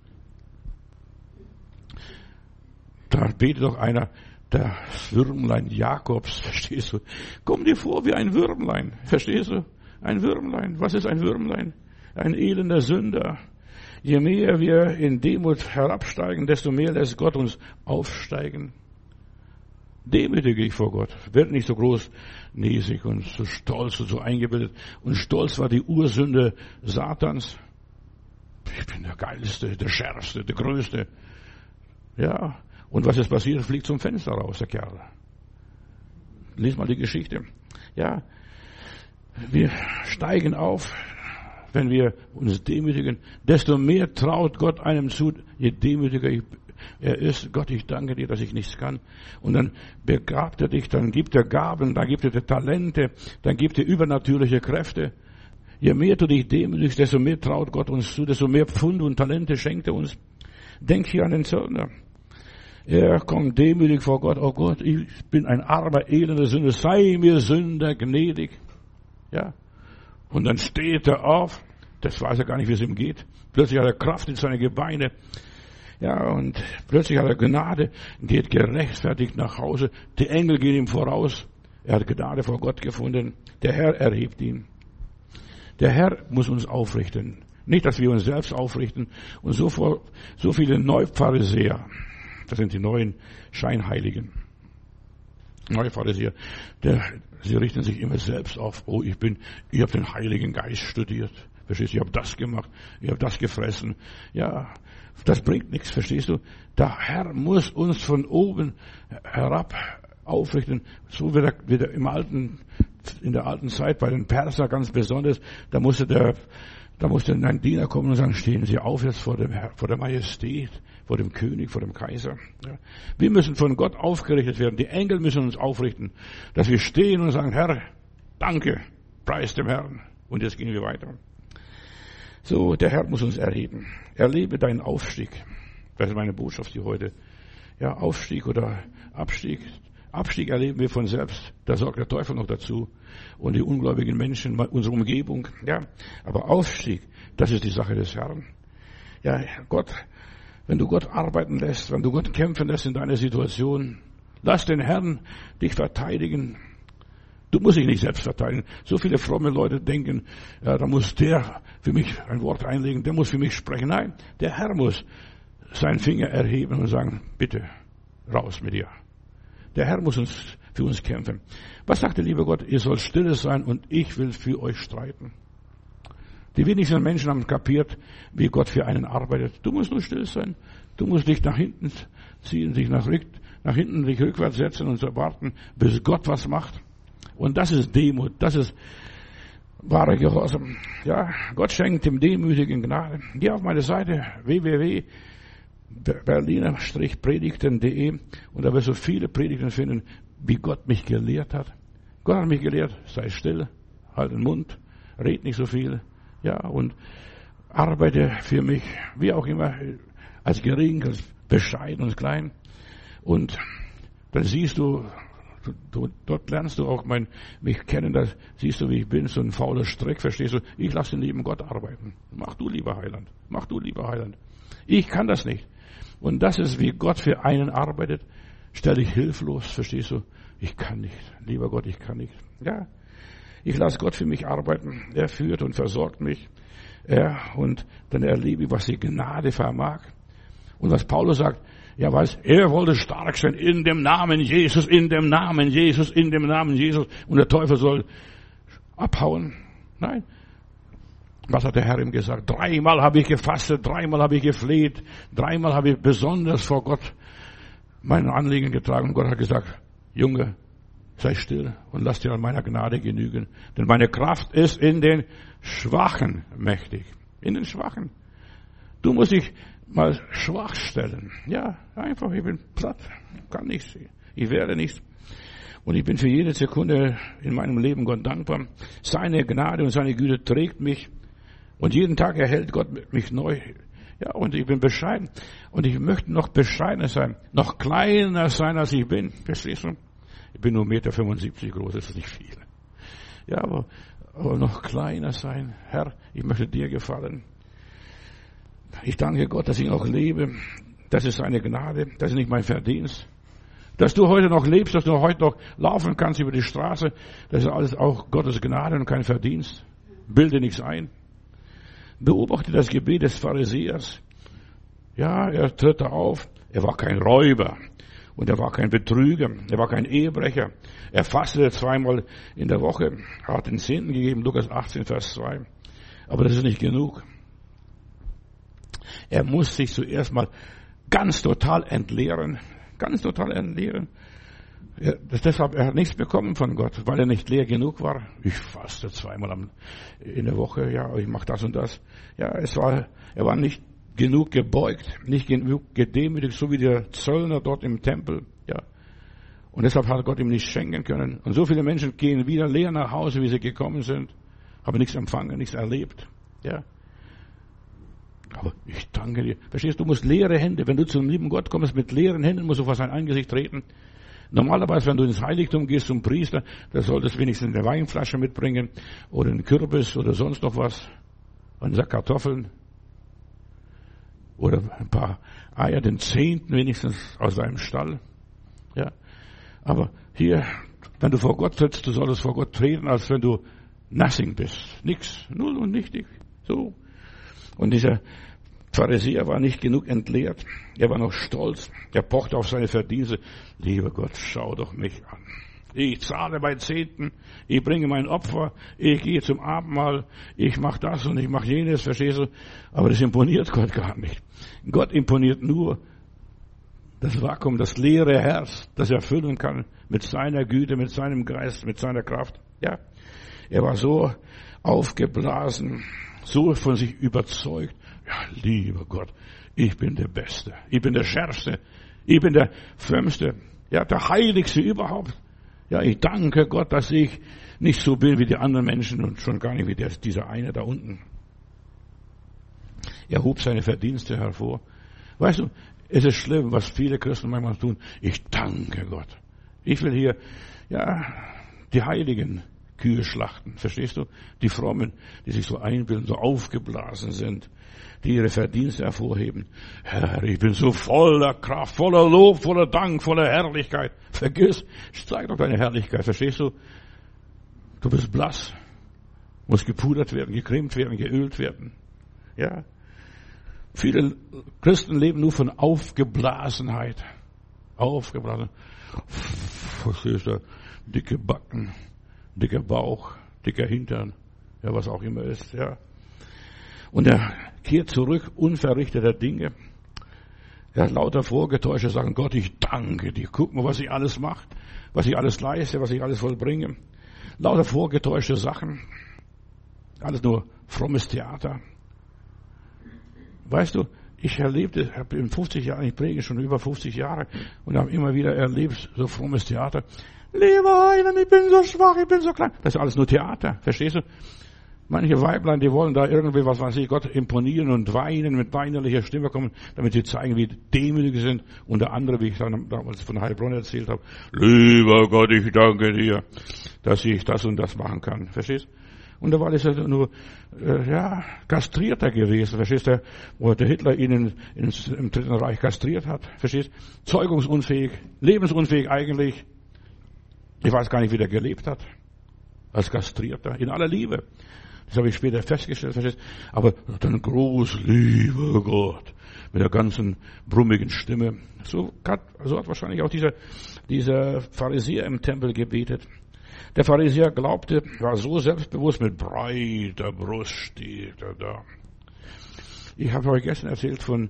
Da betet doch einer, das Würmlein Jakobs, verstehst du? Komm dir vor wie ein Würmlein, verstehst du? Ein Würmlein. Was ist ein Würmlein? Ein elender Sünder. Je mehr wir in Demut herabsteigen, desto mehr lässt Gott uns aufsteigen. Demütige dich vor Gott. Werd nicht so großnäsig und so stolz und so eingebildet. Und Stolz war die Ursünde Satans. Ich bin der Geilste, der Schärfste, der Größte. Ja. Und was ist passiert? Fliegt zum Fenster raus, der Kerl. Lies mal die Geschichte. Ja. Wir steigen auf. wenn wir uns demütigen, desto mehr traut Gott einem zu, je demütiger er ist. Gott, ich danke dir, dass ich nichts kann. Und dann begabt er dich, dann gibt er Gaben, dann gibt er dir Talente, dann gibt er übernatürliche Kräfte. Je mehr du dich demütigst, desto mehr traut Gott uns zu, desto mehr Pfunde und Talente schenkt er uns. Denk hier an den Zöllner. Er kommt demütig vor Gott. Oh Gott, ich bin ein armer, elender Sünder. Sei mir Sünder gnädig. Ja. Und dann steht er auf. Das weiß er gar nicht, wie es ihm geht. Plötzlich hat er Kraft in seine Gebeine. Ja, und plötzlich hat er Gnade, geht gerechtfertigt nach Hause. Die Engel gehen ihm voraus. Er hat Gnade vor Gott gefunden. Der Herr erhebt ihn. Der Herr muss uns aufrichten. Nicht, dass wir uns selbst aufrichten. Und so viele Neupharisäer, das sind die neuen Scheinheiligen. Neupharisäer, sie richten sich immer selbst auf. Oh, ich habe den Heiligen Geist studiert. Verstehst du? Ich habe das gemacht. Ich habe das gefressen. Ja, das bringt nichts. Verstehst du? Der Herr muss uns von oben herab aufrichten. So wird er in der alten Zeit bei den Persern ganz besonders. Da musste ein Diener kommen und sagen, stehen Sie auf jetzt vor der Majestät, vor dem König, vor dem Kaiser. Ja. Wir müssen von Gott aufgerichtet werden. Die Engel müssen uns aufrichten, dass wir stehen und sagen, Herr, danke, preis dem Herrn. Und jetzt gehen wir weiter. So, der Herr muss uns erheben. Erlebe deinen Aufstieg. Das ist meine Botschaft hier heute. Ja, Aufstieg oder Abstieg. Abstieg erleben wir von selbst. Da sorgt der Teufel noch dazu. Und die ungläubigen Menschen, unsere Umgebung. Ja, aber Aufstieg, das ist die Sache des Herrn. Ja, Gott, wenn du Gott arbeiten lässt, wenn du Gott kämpfen lässt in deiner Situation, lass den Herrn dich verteidigen. Du musst dich nicht selbst verteidigen. So viele fromme Leute denken, ja, da muss der für mich ein Wort einlegen, der muss für mich sprechen. Nein, der Herr muss seinen Finger erheben und sagen, bitte, raus mit dir. Der Herr muss für uns kämpfen. Was sagt der liebe Gott? Ihr sollt stille sein und ich will für euch streiten. Die wenigsten Menschen haben kapiert, wie Gott für einen arbeitet. Du musst nur still sein. Du musst dich nach hinten ziehen, dich nach hinten, dich rückwärts setzen und so warten, bis Gott was macht. Und das ist Demut. Das ist wahre Gehorsam. Ja, Gott schenkt dem Demütigen Gnade. Geh auf meine Seite www.berliner-predigten.de und da wirst du viele Predigten finden, wie Gott mich gelehrt hat. Gott hat mich gelehrt, sei still, halt den Mund, red nicht so viel, ja, und arbeite für mich, wie auch immer, als gering, als bescheiden und klein. Und dann siehst du, dort lernst du auch mich kennen, da siehst du, wie ich bin, so ein fauler Strick, verstehst du? Ich lasse den lieben Gott arbeiten. Mach du, lieber Heiland. Mach du, lieber Heiland. Ich kann das nicht. Und das ist, wie Gott für einen arbeitet. Stell dich hilflos, verstehst du? Ich kann nicht. Lieber Gott, ich kann nicht. Ja. Ich lasse Gott für mich arbeiten. Er führt und versorgt mich. Ja, und dann erlebe ich, was die Gnade vermag. Und was Paulus sagt, ja, er wollte stark sein in dem Namen Jesus, in dem Namen Jesus, in dem Namen Jesus. Und der Teufel soll abhauen. Nein. Was hat der Herr ihm gesagt? 3-mal habe ich gefastet, 3-mal habe ich gefleht, 3-mal habe ich besonders vor Gott mein Anliegen getragen. Und Gott hat gesagt, Junge, sei still und lass dir an meiner Gnade genügen. Denn meine Kraft ist in den Schwachen mächtig. In den Schwachen. Du musst dich mal schwach stellen. Ja, einfach, ich bin platt, kann nichts, ich werde nichts. Und ich bin für jede Sekunde in meinem Leben Gott dankbar. Seine Gnade und seine Güte trägt mich. Und jeden Tag erhält Gott mich neu. Ja, und ich bin bescheiden. Und ich möchte noch bescheidener sein. Noch kleiner sein, als ich bin. Verstehst du? Ich bin nur 1,75 Meter groß, das ist nicht viel. Ja, aber noch kleiner sein. Herr, ich möchte dir gefallen. Ich danke Gott, dass ich noch lebe. Das ist seine Gnade. Das ist nicht mein Verdienst. Dass du heute noch lebst, dass du heute noch laufen kannst über die Straße, das ist alles auch Gottes Gnade und kein Verdienst. Bilde nichts ein. Beobachte das Gebet des Pharisäers. Ja, er tritt da auf. Er war kein Räuber. Und er war kein Betrüger. Er war kein Ehebrecher. Er fastete 2-mal in der Woche. Er hat den Zehnten gegeben, Lukas 18, Vers 2. Aber das ist nicht genug. Er muss sich zuerst mal ganz total entleeren. Ganz total entleeren. Deshalb, er hat nichts bekommen von Gott, weil er nicht leer genug war. Ich faste zweimal in der Woche, ja, ich mache das und das. Ja, er war nicht genug gebeugt, nicht genug gedemütigt, so wie der Zöllner dort im Tempel, ja. Und deshalb hat Gott ihm nicht schenken können. Und so viele Menschen gehen wieder leer nach Hause, wie sie gekommen sind, haben nichts empfangen, nichts erlebt, ja. Aber ich danke dir. Verstehst du, musst leere Hände, wenn du zum lieben Gott kommst mit leeren Händen, musst du vor sein Angesicht treten. Normalerweise, wenn du ins Heiligtum gehst zum Priester, da solltest du wenigstens eine Weinflasche mitbringen oder einen Kürbis oder sonst noch was, einen Sack Kartoffeln oder ein paar Eier, den Zehnten wenigstens aus deinem Stall. Ja, aber hier, wenn du vor Gott trittst, du solltest vor Gott treten, als wenn du nothing bist, nix, null und nichtig, so. Und dieser Pharisäer war nicht genug entleert. Er war noch stolz. Er pochte auf seine Verdienste. Lieber Gott, schau doch mich an. Ich zahle mein Zehnten. Ich bringe mein Opfer. Ich gehe zum Abendmahl. Ich mache das und ich mache jenes, verstehst du? Aber das imponiert Gott gar nicht. Gott imponiert nur das Vakuum, das leere Herz, das er füllen kann mit seiner Güte, mit seinem Geist, mit seiner Kraft. Ja, er war so aufgeblasen, so von sich überzeugt. Ja, lieber Gott, ich bin der Beste, ich bin der Schärfste, ich bin der Frömmste, ja, der Heiligste überhaupt. Ja, ich danke Gott, dass ich nicht so bin wie die anderen Menschen und schon gar nicht wie dieser eine da unten. Er hob seine Verdienste hervor. Weißt du, es ist schlimm, was viele Christen manchmal tun. Ich danke Gott. Ich will hier, ja, die Heiligen Kühe schlachten, verstehst du? Die Frommen, die sich so einbilden, so aufgeblasen sind, die ihre Verdienste hervorheben. Herr, ich bin so voller Kraft, voller Lob, voller Dank, voller Herrlichkeit. Vergiss, zeig doch deine Herrlichkeit, verstehst du? Du bist blass, musst gepudert werden, gecremt werden, geölt werden. Ja. Viele Christen leben nur von Aufgeblasenheit. Aufgeblasen. Verstehst du? Dicke Backen, dicker Bauch, dicker Hintern, ja, was auch immer ist, ja. Und er kehrt zurück, unverrichteter Dinge. Er hat lauter Vorgetäuschte sagen, Gott, ich danke dir. Guck mal, was ich alles mache, was ich alles leiste, was ich alles vollbringe. Lauter vorgetäuschte Sachen. Alles nur frommes Theater. Weißt du, ich erlebte, habe in 50 Jahren, ich predige schon über 50 Jahre und habe immer wieder erlebt, so frommes Theater. Lieber Heiland, ich bin so schwach, ich bin so klein. Das ist alles nur Theater, verstehst du? Manche Weiblein, die wollen da irgendwie, was weiß ich, Gott imponieren und weinen, mit weinerlicher Stimme kommen, damit sie zeigen, wie demütig sie sind. Und der andere, wie ich dann damals von Heilbronn erzählt habe, lieber Gott, ich danke dir, dass ich das und das machen kann. Verstehst? Und da war das nur, kastrierter gewesen, verstehst du? Wo der Hitler ihn im Dritten Reich kastriert hat, verstehst? Zeugungsunfähig, lebensunfähig eigentlich. Ich weiß gar nicht, wie der gelebt hat. Als Kastrierter, in aller Liebe. Das habe ich später festgestellt, verstehst? Aber dann groß, lieber Gott, mit der ganzen brummigen Stimme. So hat wahrscheinlich auch dieser Pharisäer im Tempel gebetet. Der Pharisäer glaubte, war so selbstbewusst, mit breiter Brust steht er da. Ich habe euch gestern erzählt von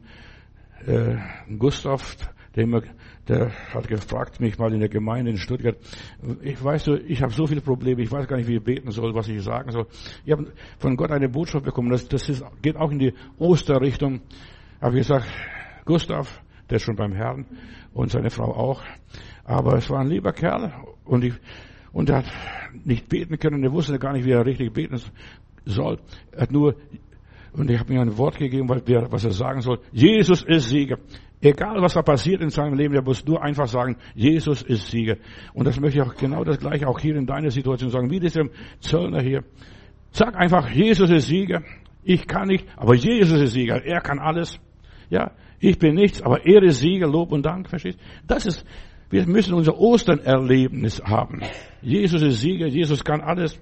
Gustav, der hat gefragt mich mal in der Gemeinde in Stuttgart, ich habe so viele Probleme, ich weiß gar nicht, wie ich beten soll, was ich sagen soll. Ich habe von Gott eine Botschaft bekommen, geht auch in die Osterrichtung. Habe gesagt, Gustav, der ist schon beim Herrn und seine Frau auch, aber es war ein lieber Kerl und er hat nicht beten können, er wusste gar nicht, wie er richtig beten soll. Er hat nur, und ich habe ihm ein Wort gegeben, was er sagen soll. Jesus ist Sieger. Egal, was da passiert in seinem Leben, er muss nur einfach sagen, Jesus ist Sieger. Und das möchte ich auch genau das Gleiche auch hier in deiner Situation sagen, wie diesem Zöllner hier. Sag einfach, Jesus ist Sieger. Ich kann nicht, aber Jesus ist Sieger. Er kann alles. Ja, ich bin nichts, aber er ist Sieger, Lob und Dank, verstehst? Wir müssen unser Osternerlebnis haben. Jesus ist Sieger, Jesus kann alles.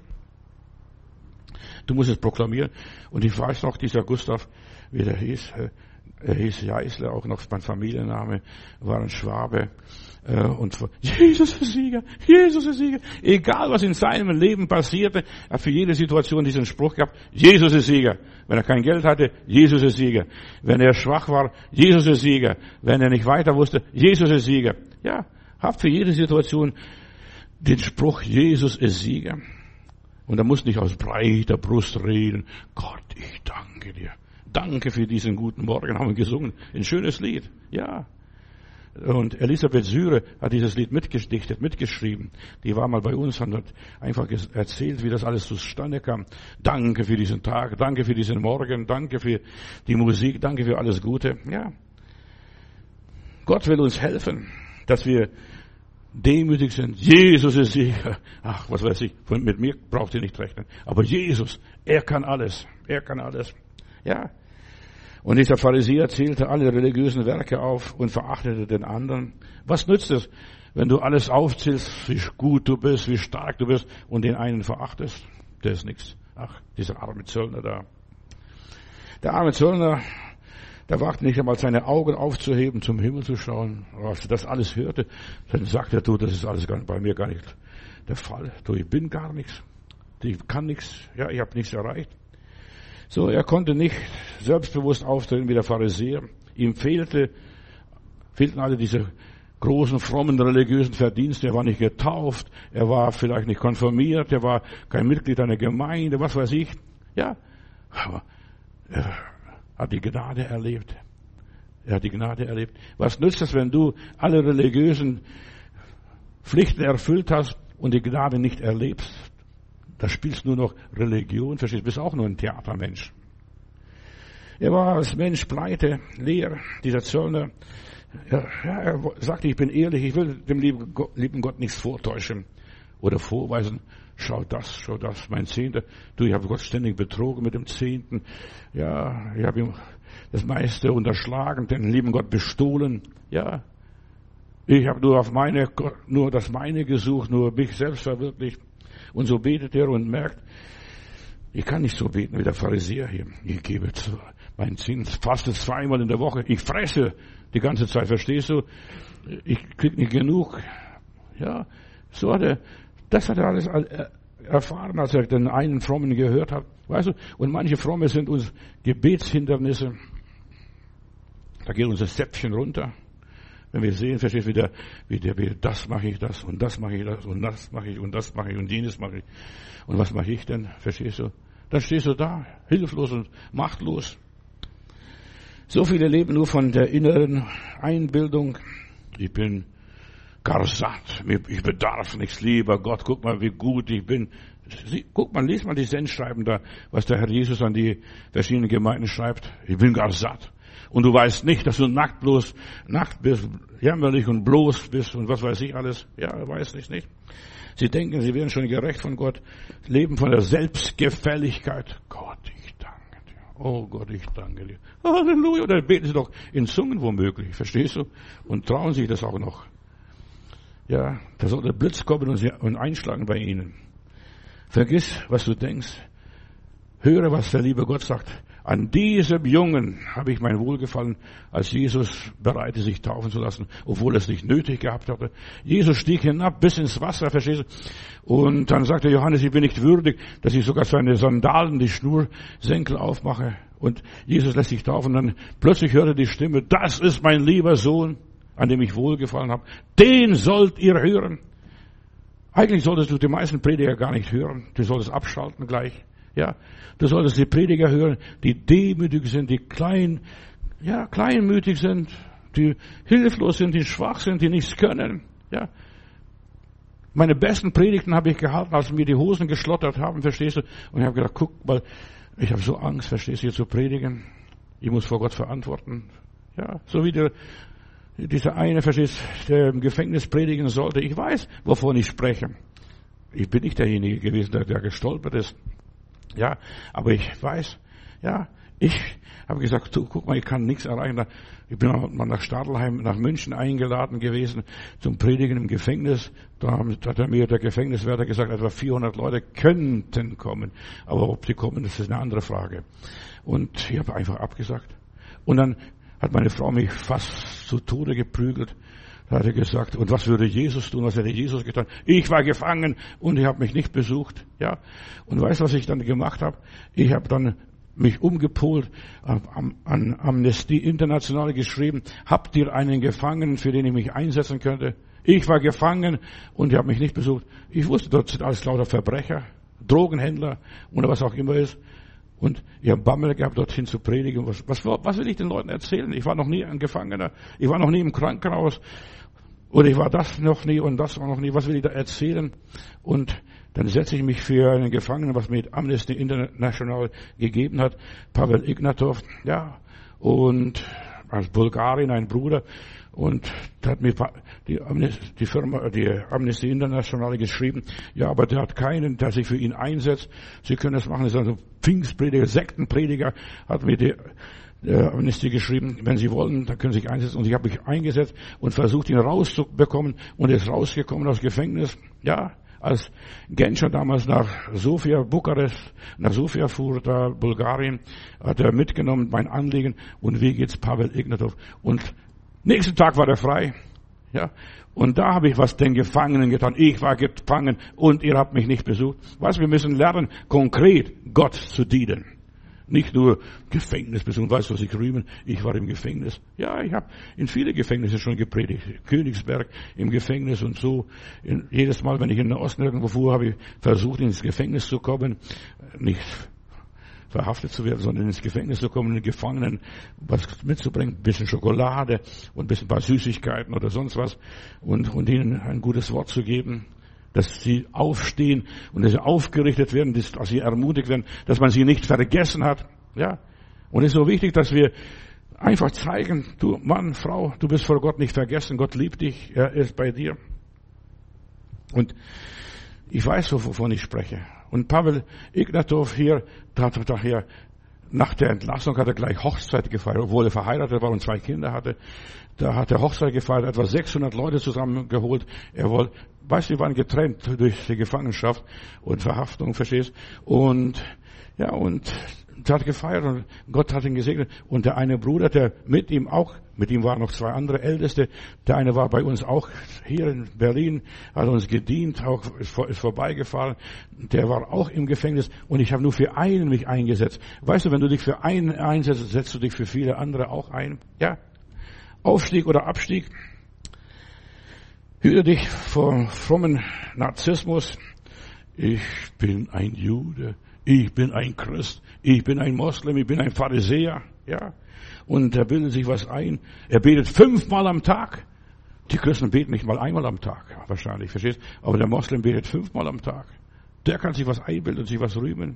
Du musst es proklamieren. Und ich weiß noch, dieser Gustav, wie der hieß, er hieß Jeißler, auch noch mein Familienname, war ein Schwabe. Und Jesus ist Sieger, Jesus ist Sieger. Egal, was in seinem Leben passierte, er hat für jede Situation diesen Spruch gehabt, Jesus ist Sieger. Wenn er kein Geld hatte, Jesus ist Sieger. Wenn er schwach war, Jesus ist Sieger. Wenn er nicht weiter wusste, Jesus ist Sieger. Ja, Hab für jede Situation den Spruch, Jesus ist Sieger. Und er muss nicht aus breiter Brust reden. Gott, ich danke dir. Danke für diesen guten Morgen, haben wir gesungen. Ein schönes Lied. Ja. Und Elisabeth Syre hat dieses Lied mitgedichtet, mitgeschrieben. Die war mal bei uns und hat einfach erzählt, wie das alles zustande kam. Danke für diesen Tag, danke für diesen Morgen, danke für die Musik, danke für alles Gute. Ja. Gott will uns helfen, dass wir demütig sind. Jesus ist Sieger. Ach, was weiß ich, mit mir braucht ihr nicht rechnen. Aber Jesus, er kann alles. Er kann alles. Ja. Und dieser Pharisäer zählte alle religiösen Werke auf und verachtete den anderen. Was nützt es, wenn du alles aufzählst, wie gut du bist, wie stark du bist und den einen verachtest? Der ist nichts. Ach, dieser arme Zöllner da. Der arme Zöllner, der wagte nicht einmal seine Augen aufzuheben, zum Himmel zu schauen. Als er das alles hörte, dann sagte er, du, das ist alles bei mir gar nicht der Fall. Du, ich bin gar nichts. Ich kann nichts. Ja, ich habe nichts erreicht. So, er konnte nicht selbstbewusst auftreten wie der Pharisäer. Ihm fehlten alle diese großen, frommen, religiösen Verdienste. Er war nicht getauft, er war vielleicht nicht konfirmiert, er war kein Mitglied einer Gemeinde, was weiß ich. Ja, aber er hat die Gnade erlebt. Er hat die Gnade erlebt. Was nützt es, wenn du alle religiösen Pflichten erfüllt hast und die Gnade nicht erlebst? Da spielst du nur noch Religion, verstehst du, bist auch nur ein Theatermensch. Er war als Mensch pleite, leer, dieser Zöllner. Ja, er sagte, ich bin ehrlich, ich will dem lieben Gott nichts vortäuschen oder vorweisen. Schau das, mein Zehnter. Du, ich habe Gott ständig betrogen mit dem Zehnten. Ja, ich habe ihm das meiste unterschlagen, den lieben Gott bestohlen. Ja, ich habe nur das meine gesucht, nur mich selbst verwirklicht. Und so betet er und merkt, ich kann nicht so beten wie der Pharisäer hier. Ich gebe meinen Zins, faste zweimal in der Woche. Ich fresse die ganze Zeit, verstehst du? Ich krieg nicht genug. Ja, das hat er alles erfahren, als er den einen Frommen gehört hat. Weißt du? Und manche Fromme sind uns Gebetshindernisse. Da geht unser Säpfchen runter. Wenn wir sehen, verstehst du, wie der betet, das mache ich, das und das mache ich, das und das mache ich und das mache ich und jenes mache ich. Und was mache ich denn, verstehst du? Dann stehst du da, hilflos und machtlos. So viele leben nur von der inneren Einbildung. Ich bin gar satt, ich bedarf nichts, lieber Gott, guck mal, wie gut ich bin. Guck mal, lies mal die Sendschreiben da, was der Herr Jesus an die verschiedenen Gemeinden schreibt. Ich bin gar satt. Und du weißt nicht, dass du nackt bist, jämmerlich und bloß bist und was weiß ich alles. Ja, er weiß nicht. Sie denken, sie werden schon gerecht von Gott, leben von der Selbstgefälligkeit. Gott, ich danke dir. Oh Gott, ich danke dir. Halleluja. Oder beten sie doch in Zungen womöglich, verstehst du? Und trauen sich das auch noch. Ja, da soll der Blitz kommen und einschlagen bei ihnen. Vergiss, was du denkst. Höre, was der liebe Gott sagt. An diesem Jungen habe ich mein Wohlgefallen, als Jesus bereit ist, sich taufen zu lassen, obwohl er es nicht nötig gehabt hatte. Jesus stieg hinab bis ins Wasser, verstehst du? Und dann sagte Johannes, ich bin nicht würdig, dass ich sogar seine Sandalen, die Schnursenkel aufmache. Und Jesus lässt sich taufen. Und dann plötzlich hörte die Stimme, das ist mein lieber Sohn, an dem ich wohlgefallen habe. Den sollt ihr hören. Eigentlich solltest du die meisten Prediger gar nicht hören. Du solltest abschalten gleich. Ja, du solltest die Prediger hören, die demütig sind, die kleinmütig sind, die hilflos sind, die schwach sind, die nichts können. Ja, meine besten Predigten habe ich gehalten, als mir die Hosen geschlottert haben, verstehst du? Und ich habe gedacht, guck mal, ich habe so Angst, verstehst du, hier zu predigen. Ich muss vor Gott verantworten. Ja, so wie dieser eine, verstehst du, der im Gefängnis predigen sollte. Ich weiß, wovon ich spreche. Ich bin nicht derjenige gewesen, der gestolpert ist. Ja, aber ich weiß, ja, ich habe gesagt, du, guck mal, ich kann nichts erreichen. Ich bin mal nach Stadelheim, nach München eingeladen gewesen zum Predigen im Gefängnis. Da hat mir der Gefängniswärter gesagt, etwa 400 Leute könnten kommen. Aber ob die kommen, das ist eine andere Frage. Und ich habe einfach abgesagt. Und dann hat meine Frau mich fast zu Tode geprügelt. Da hat er gesagt, und was würde Jesus tun? Was hätte Jesus getan? Ich war gefangen und ich habe mich nicht besucht. Ja. Und weißt du, was ich dann gemacht habe? Ich habe dann mich umgepolt, an Amnesty International geschrieben, habt ihr einen Gefangenen, für den ich mich einsetzen könnte? Ich war gefangen und ihr habt mich nicht besucht. Ich wusste, dort sind alles lauter Verbrecher, Drogenhändler oder was auch immer ist. Und ihr habt Bammel gehabt, dorthin zu predigen. Was will ich den Leuten erzählen? Ich war noch nie ein Gefangener. Ich war noch nie im Krankenhaus. Oder ich war das noch nie und das war noch nie. Was will ich da erzählen? Und dann setze ich mich für einen Gefangenen, was mir Amnesty International gegeben hat, Pavel Ignatov, ja, und aus Bulgarien ein Bruder. Und da hat mir die Amnesty International geschrieben, ja, aber der hat keinen, der sich für ihn einsetzt. Sie können das machen. Das ist also Pfingstprediger, Sektenprediger, hat mir die Amnesty geschrieben, wenn Sie wollen, dann können Sie sich einsetzen. Und ich habe mich eingesetzt und versucht, ihn rauszubekommen und er ist rausgekommen aus Gefängnis. Ja, als Genscher damals nach Bukarest, nach Sofia fuhr, da Bulgarien, hat er mitgenommen, mein Anliegen, und wie geht's Pavel Ignatov? Und nächsten Tag war er frei. Ja. Und da habe ich was den Gefangenen getan. Ich war gefangen und ihr habt mich nicht besucht. Was, wir müssen lernen, konkret Gott zu dienen. Nicht nur Gefängnis besuchen. Weißt du, was ich rühmen? Ich war im Gefängnis. Ja, ich habe in viele Gefängnisse schon gepredigt. Königsberg im Gefängnis und so. Jedes Mal, wenn ich in den Osten irgendwo fuhr, habe ich versucht, ins Gefängnis zu kommen. Nicht verhaftet zu werden, sondern ins Gefängnis zu kommen, den Gefangenen was mitzubringen, ein bisschen Schokolade und ein paar Süßigkeiten oder sonst was und ihnen ein gutes Wort zu geben, dass sie aufstehen und dass sie aufgerichtet werden, dass sie ermutigt werden, dass man sie nicht vergessen hat. Ja. Und es ist so wichtig, dass wir einfach zeigen, du Mann, Frau, du bist vor Gott nicht vergessen, Gott liebt dich, er ist bei dir. Und ich weiß, wovon ich spreche. Und Pavel Ignatov hier, daher, nach der Entlassung hat er gleich Hochzeit gefeiert, obwohl er verheiratet war und 2 Kinder hatte. Da hat er Hochzeit gefeiert, etwa 600 Leute zusammengeholt. Weißt du, wir waren getrennt durch die Gefangenschaft und Verhaftung, verstehst? Und er hat gefeiert und Gott hat ihn gesegnet. Und der eine Bruder, der mit ihm waren noch 2 andere Älteste. Der eine war bei uns auch hier in Berlin, hat uns gedient, auch ist vorbeigefahren. Der war auch im Gefängnis und ich habe nur für einen mich eingesetzt. Weißt du, wenn du dich für einen einsetzt, setzt du dich für viele andere auch ein. Ja. Aufstieg oder Abstieg. Hüte dich vor frommen Narzissmus. Ich bin ein Jude. Ich bin ein Christ, ich bin ein Moslem, ich bin ein Pharisäer, ja. Und er bildet sich was ein. Er betet 5-mal am Tag. Die Christen beten nicht mal einmal am Tag, wahrscheinlich, verstehst? Aber der Moslem betet 5-mal am Tag. Der kann sich was einbilden, sich was rühmen.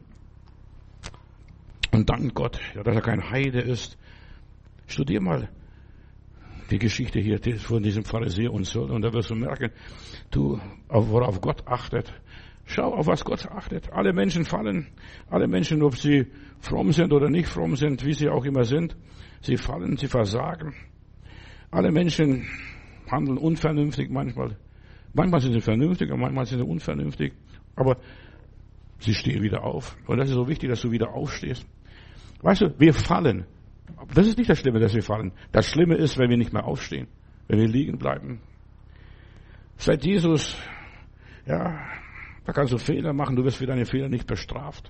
Und dank Gott, ja, dass er kein Heide ist. Studier mal die Geschichte hier von diesem Pharisäer und so. Und da wirst du merken, worauf Gott achtet. Schau, auf was Gott achtet. Alle Menschen fallen. Alle Menschen, ob sie fromm sind oder nicht fromm sind, wie sie auch immer sind. Sie fallen, sie versagen. Alle Menschen handeln unvernünftig manchmal. Manchmal sind sie vernünftig und manchmal sind sie unvernünftig. Aber sie stehen wieder auf. Und das ist so wichtig, dass du wieder aufstehst. Weißt du, wir fallen. Das ist nicht das Schlimme, dass wir fallen. Das Schlimme ist, wenn wir nicht mehr aufstehen. Wenn wir liegen bleiben. Seit Jesus, ja, da kannst du Fehler machen, du wirst für deine Fehler nicht bestraft.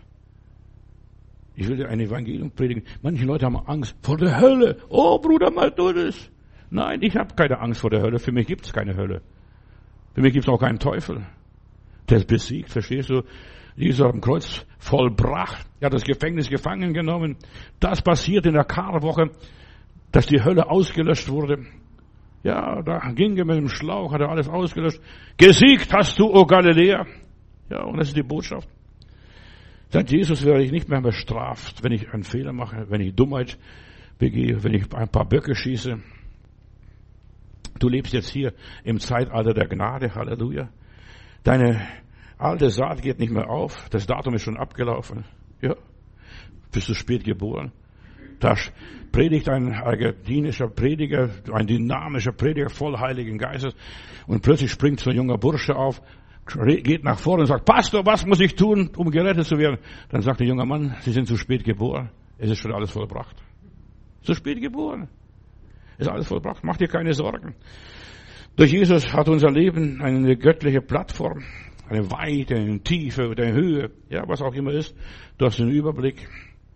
Ich will dir ein Evangelium predigen. Manche Leute haben Angst vor der Hölle. Oh, Bruder, mal du das. Nein, ich habe keine Angst vor der Hölle. Für mich gibt es keine Hölle. Für mich gibt es auch keinen Teufel. Der ist besiegt, verstehst du? Jesus hat am Kreuz vollbracht. Er hat das Gefängnis gefangen genommen. Das passiert in der Karwoche, dass die Hölle ausgelöscht wurde. Ja, da ging er mit dem Schlauch, hat er alles ausgelöscht. Gesiegt hast du, o Galiläa. Ja, und das ist die Botschaft. Seit Jesus werde ich nicht mehr bestraft, wenn ich einen Fehler mache, wenn ich Dummheit begehe, wenn ich ein paar Böcke schieße. Du lebst jetzt hier im Zeitalter der Gnade, Halleluja. Deine alte Saat geht nicht mehr auf, das Datum ist schon abgelaufen. Ja, bist du spät geboren. Da predigt ein argentinischer Prediger, ein dynamischer Prediger voll Heiligen Geistes und plötzlich springt so ein junger Bursche auf, geht nach vorne und sagt, Pastor, was muss ich tun, um gerettet zu werden? Dann sagt der junge Mann, Sie sind zu spät geboren. Es ist schon alles vollbracht. Zu spät geboren. Es ist alles vollbracht. Mach dir keine Sorgen. Durch Jesus hat unser Leben eine göttliche Plattform, eine Weite, eine Tiefe, eine Höhe, ja, was auch immer ist. Du hast einen Überblick.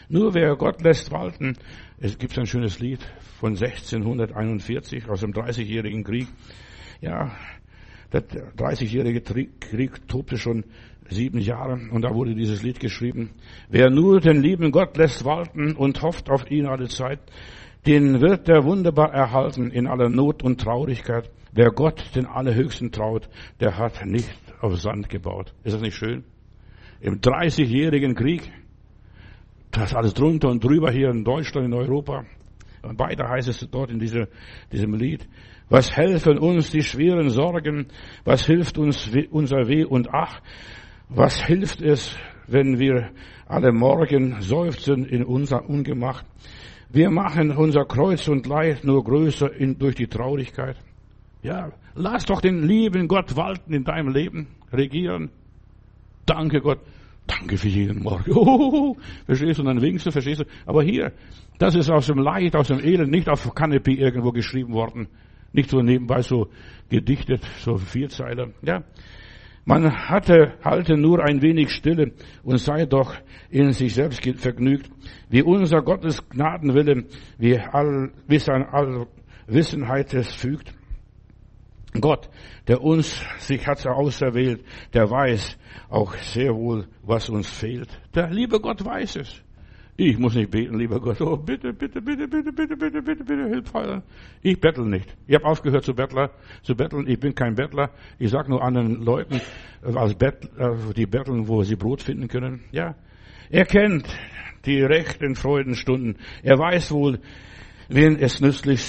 Nur wer Gott lässt walten, es gibt ein schönes Lied von 1641 aus dem 30-jährigen Krieg. Ja, der 30-jährige Krieg tobte schon 7 Jahre und da wurde dieses Lied geschrieben. Wer nur den lieben Gott lässt walten und hofft auf ihn alle Zeit, den wird er wunderbar erhalten in aller Not und Traurigkeit. Wer Gott den Allerhöchsten traut, der hat nicht auf Sand gebaut. Ist das nicht schön? Im 30-jährigen Krieg, das alles drunter und drüber hier in Deutschland, in Europa. Und weiter heißt es dort in diesem Lied. Was helfen uns die schweren Sorgen? Was hilft uns unser Weh und Ach? Was hilft es, wenn wir alle Morgen seufzen in unser Ungemach? Wir machen unser Kreuz und Leid nur größer durch die Traurigkeit. Ja, lass doch den lieben Gott walten in deinem Leben, regieren. Danke Gott. Danke für jeden Morgen. Verstehst du? Und dann winkst du, verstehst du? Aber hier, das ist aus dem Leid, aus dem Elend, nicht auf Kanäpee irgendwo geschrieben worden. Nicht so nebenbei so gedichtet, so Vierzeiler. Ja. Man halte nur ein wenig Stille und sei doch in sich selbst vergnügt, wie unser Gottes Gnadenwille, wie bis an all Wissenheit es fügt. Gott, der sich hat auserwählt, der weiß auch sehr wohl, was uns fehlt. Der liebe Gott weiß es. Ich muss nicht beten, lieber Gott. Oh, bitte, bitte, bitte, bitte, bitte, bitte, bitte, bitte, hilf Heiland. Ich bettel nicht. Ich habe aufgehört zu betteln. Ich bin kein Bettler. Ich sage nur anderen Leuten, die betteln, wo sie Brot finden können. Ja, er kennt die rechten Freudenstunden. Er weiß wohl, was es nützlich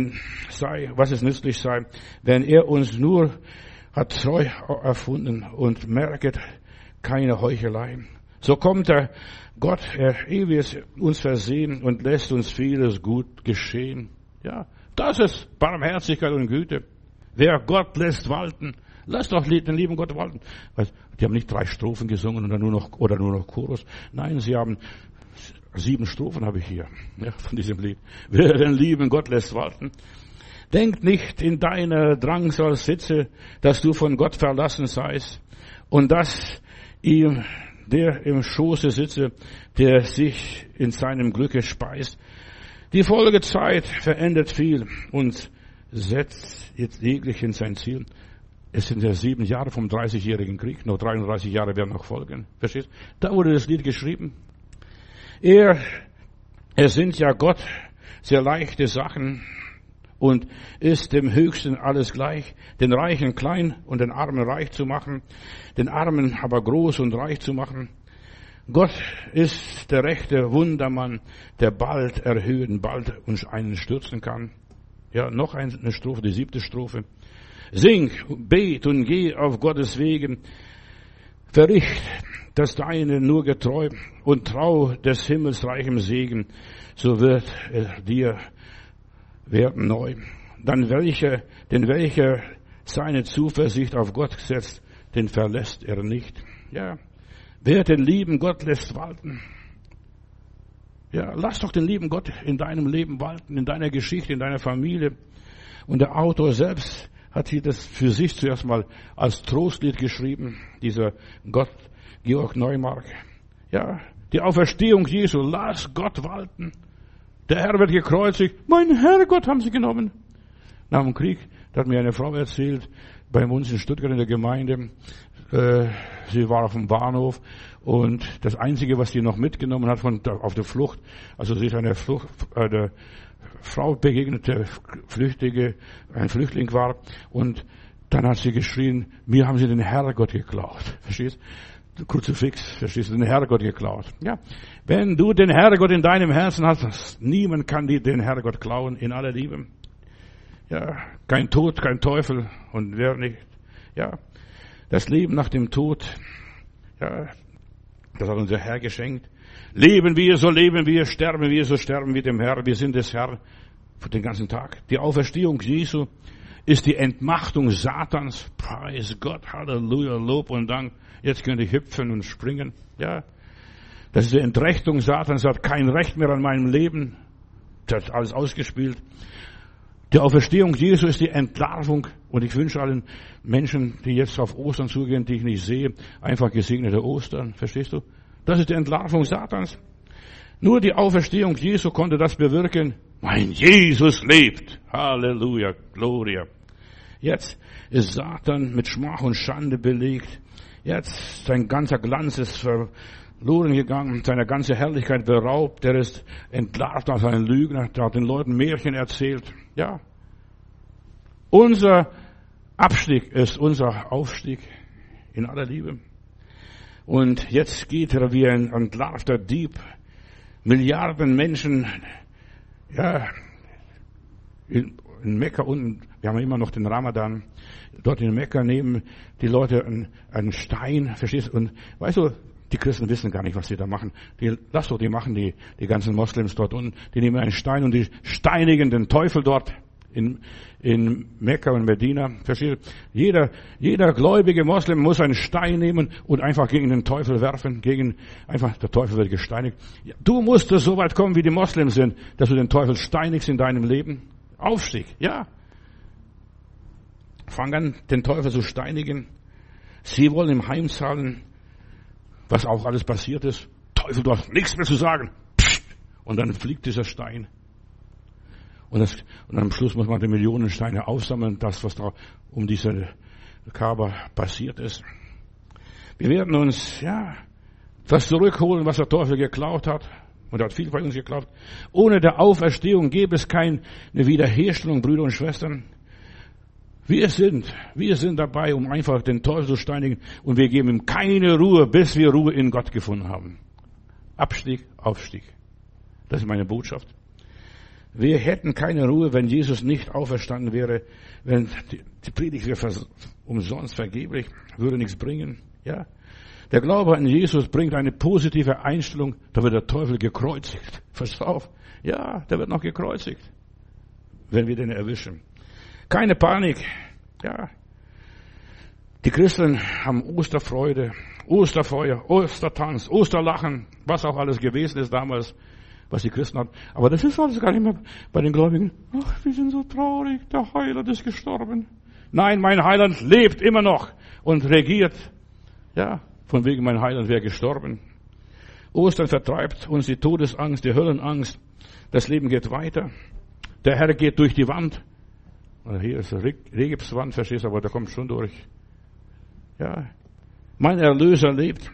sei, wenn er uns nur hat treu erfunden und merket keine Heuchelei. So kommt der Gott, er ewig uns versehen und lässt uns vieles gut geschehen. Ja, das ist Barmherzigkeit und Güte. Wer Gott lässt walten, lass doch den lieben Gott walten. Die haben nicht 3 Strophen gesungen oder nur noch Chorus. Nein, sie haben 7 Strophen habe ich hier, ja, von diesem Lied. Wer den lieben Gott lässt walten. Denk nicht in deiner Drangsal sitze, dass du von Gott verlassen seist und dass ihm der im Schoße sitze, der sich in seinem Glücke speist. Die Folgezeit verändert viel und setzt jetzt jeglich in sein Ziel. Es sind ja 7 Jahre vom 30-jährigen Krieg, noch 33 Jahre werden noch folgen. Verstehst? Da wurde das Lied geschrieben. Es sind ja Gott sehr leichte Sachen und ist dem Höchsten alles gleich, den Reichen klein und den Armen reich zu machen, den Armen aber groß und reich zu machen. Gott ist der rechte Wundermann, der bald erhöhen, bald uns einen stürzen kann. Ja, noch eine Strophe, die 7. Strophe. Sing, bet und geh auf Gottes Wegen, verricht das Deine nur getreu und trau des Himmels reichem Segen, so wird er dir werden neu. Dann welcher seine Zuversicht auf Gott setzt, den verlässt er nicht. Ja, wer den lieben Gott lässt walten. Ja, lass doch den lieben Gott in deinem Leben walten, in deiner Geschichte, in deiner Familie. Und der Autor selbst hat hier das für sich zuerst mal als Trostlied geschrieben, dieser Georg Neumark. Ja, die Auferstehung Jesu, lass Gott walten. Der Herr wird gekreuzigt. Mein Herrgott haben sie genommen. Nach dem Krieg, da hat mir eine Frau erzählt, bei uns in Stuttgart in der Gemeinde, sie war auf dem Bahnhof und das Einzige, was sie noch mitgenommen hat auf der Flucht, also sie ist eine Frau begegnet, der ein Flüchtling war und dann hat sie geschrien, mir haben sie den Herrgott geklaut. Verstehst? Kruzifix, verstehst du, den Herrgott geklaut. Ja, wenn du den Herrgott in deinem Herzen hast, niemand kann dir den Herrgott klauen in aller Liebe. Ja, kein Tod, kein Teufel und wer nicht. Ja, das Leben nach dem Tod, ja, das hat unser Herr geschenkt. Leben wir, so leben wir, sterben wir, so sterben wir dem Herrn. Wir sind des Herrn für den ganzen Tag. Die Auferstehung Jesu ist die Entmachtung Satans. Preis Gott, Halleluja, Lob und Dank. Jetzt könnte ich hüpfen und springen. Ja, das ist die Entrechtung Satans. Er hat kein Recht mehr an meinem Leben. Das hat alles ausgespielt. Die Auferstehung Jesu ist die Entlarvung. Und ich wünsche allen Menschen, die jetzt auf Ostern zugehen, die ich nicht sehe, einfach gesegnete Ostern. Verstehst du? Das ist die Entlarvung Satans. Nur die Auferstehung Jesu konnte das bewirken. Mein Jesus lebt. Halleluja, Gloria. Jetzt ist Satan mit Schmach und Schande belegt. Jetzt sein ganzer Glanz ist verloren gegangen, seine ganze Herrlichkeit beraubt. Er ist entlarvt als ein Lügner, der hat den Leuten Märchen erzählt. Ja. Unser Abstieg ist unser Aufstieg in aller Liebe. Und jetzt geht er wie ein entlarvter Dieb. Milliarden Menschen, ja, in Mekka unten, wir haben immer noch den Ramadan, dort in Mekka nehmen die Leute einen Stein, verstehst du? Und weißt du, die Christen wissen gar nicht, was sie da machen. Die machen die ganzen Moslems dort unten, die nehmen einen Stein und die steinigen den Teufel dort in Mekka und Medina. Verstehst du? Jeder gläubige Moslem muss einen Stein nehmen und einfach gegen den Teufel werfen, der Teufel wird gesteinigt. Du musst so weit kommen, wie die Moslems sind, dass du den Teufel steinigst in deinem Leben. Aufstieg, ja. Fang an, den Teufel zu steinigen. Sie wollen im Heim zahlen, was auch alles passiert ist. Teufel, du hast nichts mehr zu sagen. Psst. Und dann fliegt dieser Stein. Und am Schluss muss man die Millionen Steine aufsammeln, das, was da um diese Kaaba passiert ist. Wir werden uns, das zurückholen, was der Teufel geklaut hat. Und er hat viel bei uns geklaut. Ohne der Auferstehung gäbe es keine Wiederherstellung, Brüder und Schwestern. Wir sind dabei, um einfach den Teufel zu steinigen. Und wir geben ihm keine Ruhe, bis wir Ruhe in Gott gefunden haben. Abstieg, Aufstieg. Das ist meine Botschaft. Wir hätten keine Ruhe, wenn Jesus nicht auferstanden wäre, wenn die Predigt wäre umsonst vergeblich, würde nichts bringen. Ja. Der Glaube an Jesus bringt eine positive Einstellung, da wird der Teufel gekreuzigt. Pass auf. Ja, der wird noch gekreuzigt, wenn wir den erwischen. Keine Panik. Ja. Die Christen haben Osterfreude, Osterfeuer, Ostertanz, Osterlachen, was auch alles gewesen ist damals, was die Christen hatten. Aber das ist alles gar nicht mehr bei den Gläubigen. Ach, wir sind so traurig, der Heiland ist gestorben. Nein, mein Heiland lebt immer noch und regiert. Ja, von wegen mein Heiland wäre gestorben. Ostern vertreibt uns die Todesangst, die Höllenangst. Das Leben geht weiter. Der Herr geht durch die Wand. Hier ist eine Regipswand, verstehst du, aber der kommt schon durch. Ja, mein Erlöser lebt.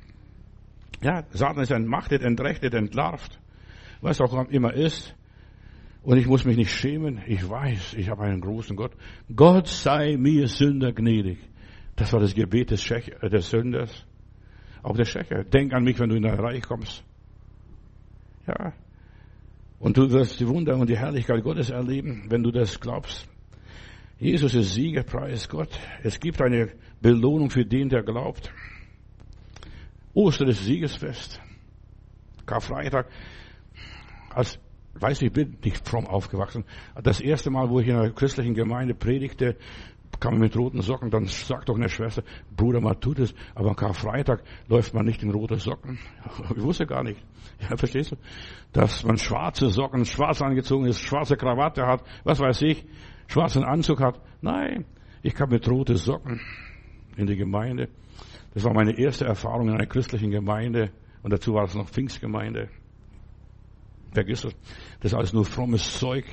Ja, Satan ist entmachtet, entrechtet, entlarvt. Was auch immer ist. Und ich muss mich nicht schämen. Ich weiß, ich habe einen großen Gott. Gott sei mir Sünder gnädig. Das war das Gebet des Sünders. Auch der Schächer. Denk an mich, wenn du in dein Reich kommst. Ja. Und du wirst die Wunder und die Herrlichkeit Gottes erleben, wenn du das glaubst. Jesus ist Sieger, preis Gott. Es gibt eine Belohnung für den, der glaubt. Ostern ist Siegesfest. Karfreitag. Ich bin nicht fromm aufgewachsen. Das erste Mal, wo ich in einer christlichen Gemeinde predigte, kam mit roten Socken, dann sagt doch eine Schwester, Bruder, man tut es, aber am Karfreitag läuft man nicht in rote Socken. Ich wusste gar nicht. Ja, verstehst du? Dass man schwarze Socken, schwarz angezogen ist, schwarze Krawatte hat, was weiß ich, schwarzen Anzug hat. Nein, ich kam mit roten Socken in die Gemeinde. Das war meine erste Erfahrung in einer christlichen Gemeinde und dazu war es noch Pfingstgemeinde. Vergiss das. Das ist alles nur frommes Zeug.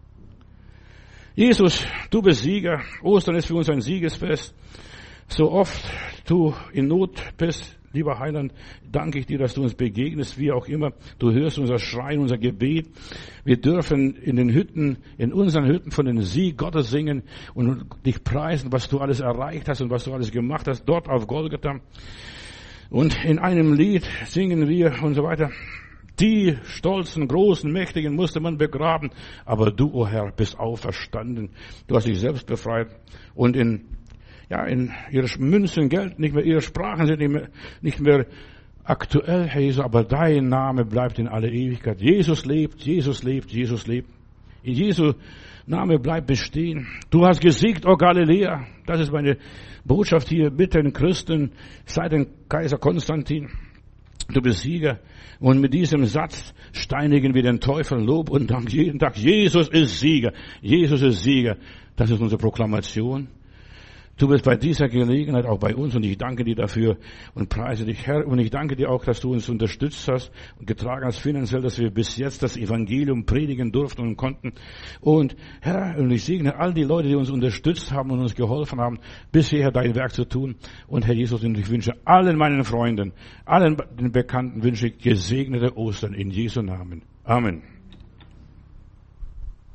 Jesus, du bist Sieger. Ostern ist für uns ein Siegesfest. So oft du in Not bist, lieber Heiland, danke ich dir, dass du uns begegnest, wie auch immer. Du hörst unser Schreien, unser Gebet. Wir dürfen in unseren Hütten von den Sieg Gottes singen und dich preisen, was du alles erreicht hast und was du alles gemacht hast, dort auf Golgatha. Und in einem Lied singen wir und so weiter. Die stolzen, großen, mächtigen musste man begraben, aber du, o Herr, bist auferstanden. Du hast dich selbst befreit. Und in ihre Münzen, Geld, nicht mehr, ihre Sprachen sind nicht mehr aktuell, Herr Jesus, aber dein Name bleibt in alle Ewigkeit. Jesus lebt, Jesus lebt, Jesus lebt. In Jesu Name bleibt bestehen. Du hast gesiegt, o Galiläa. Das ist meine Botschaft hier mit den Christen seit dem Kaiser Konstantin. Du bist Sieger. Und mit diesem Satz steinigen wir den Teufel, Lob und Dank jeden Tag. Jesus ist Sieger. Jesus ist Sieger. Das ist unsere Proklamation. Du bist bei dieser Gelegenheit auch bei uns und ich danke dir dafür und preise dich, Herr. Und ich danke dir auch, dass du uns unterstützt hast und getragen hast finanziell, dass wir bis jetzt das Evangelium predigen durften und konnten. Und Herr, und ich segne all die Leute, die uns unterstützt haben und uns geholfen haben, bis hierher dein Werk zu tun. Und Herr Jesus, und ich wünsche allen meinen Freunden, allen den Bekannten wünsche ich gesegnete Ostern in Jesu Namen. Amen.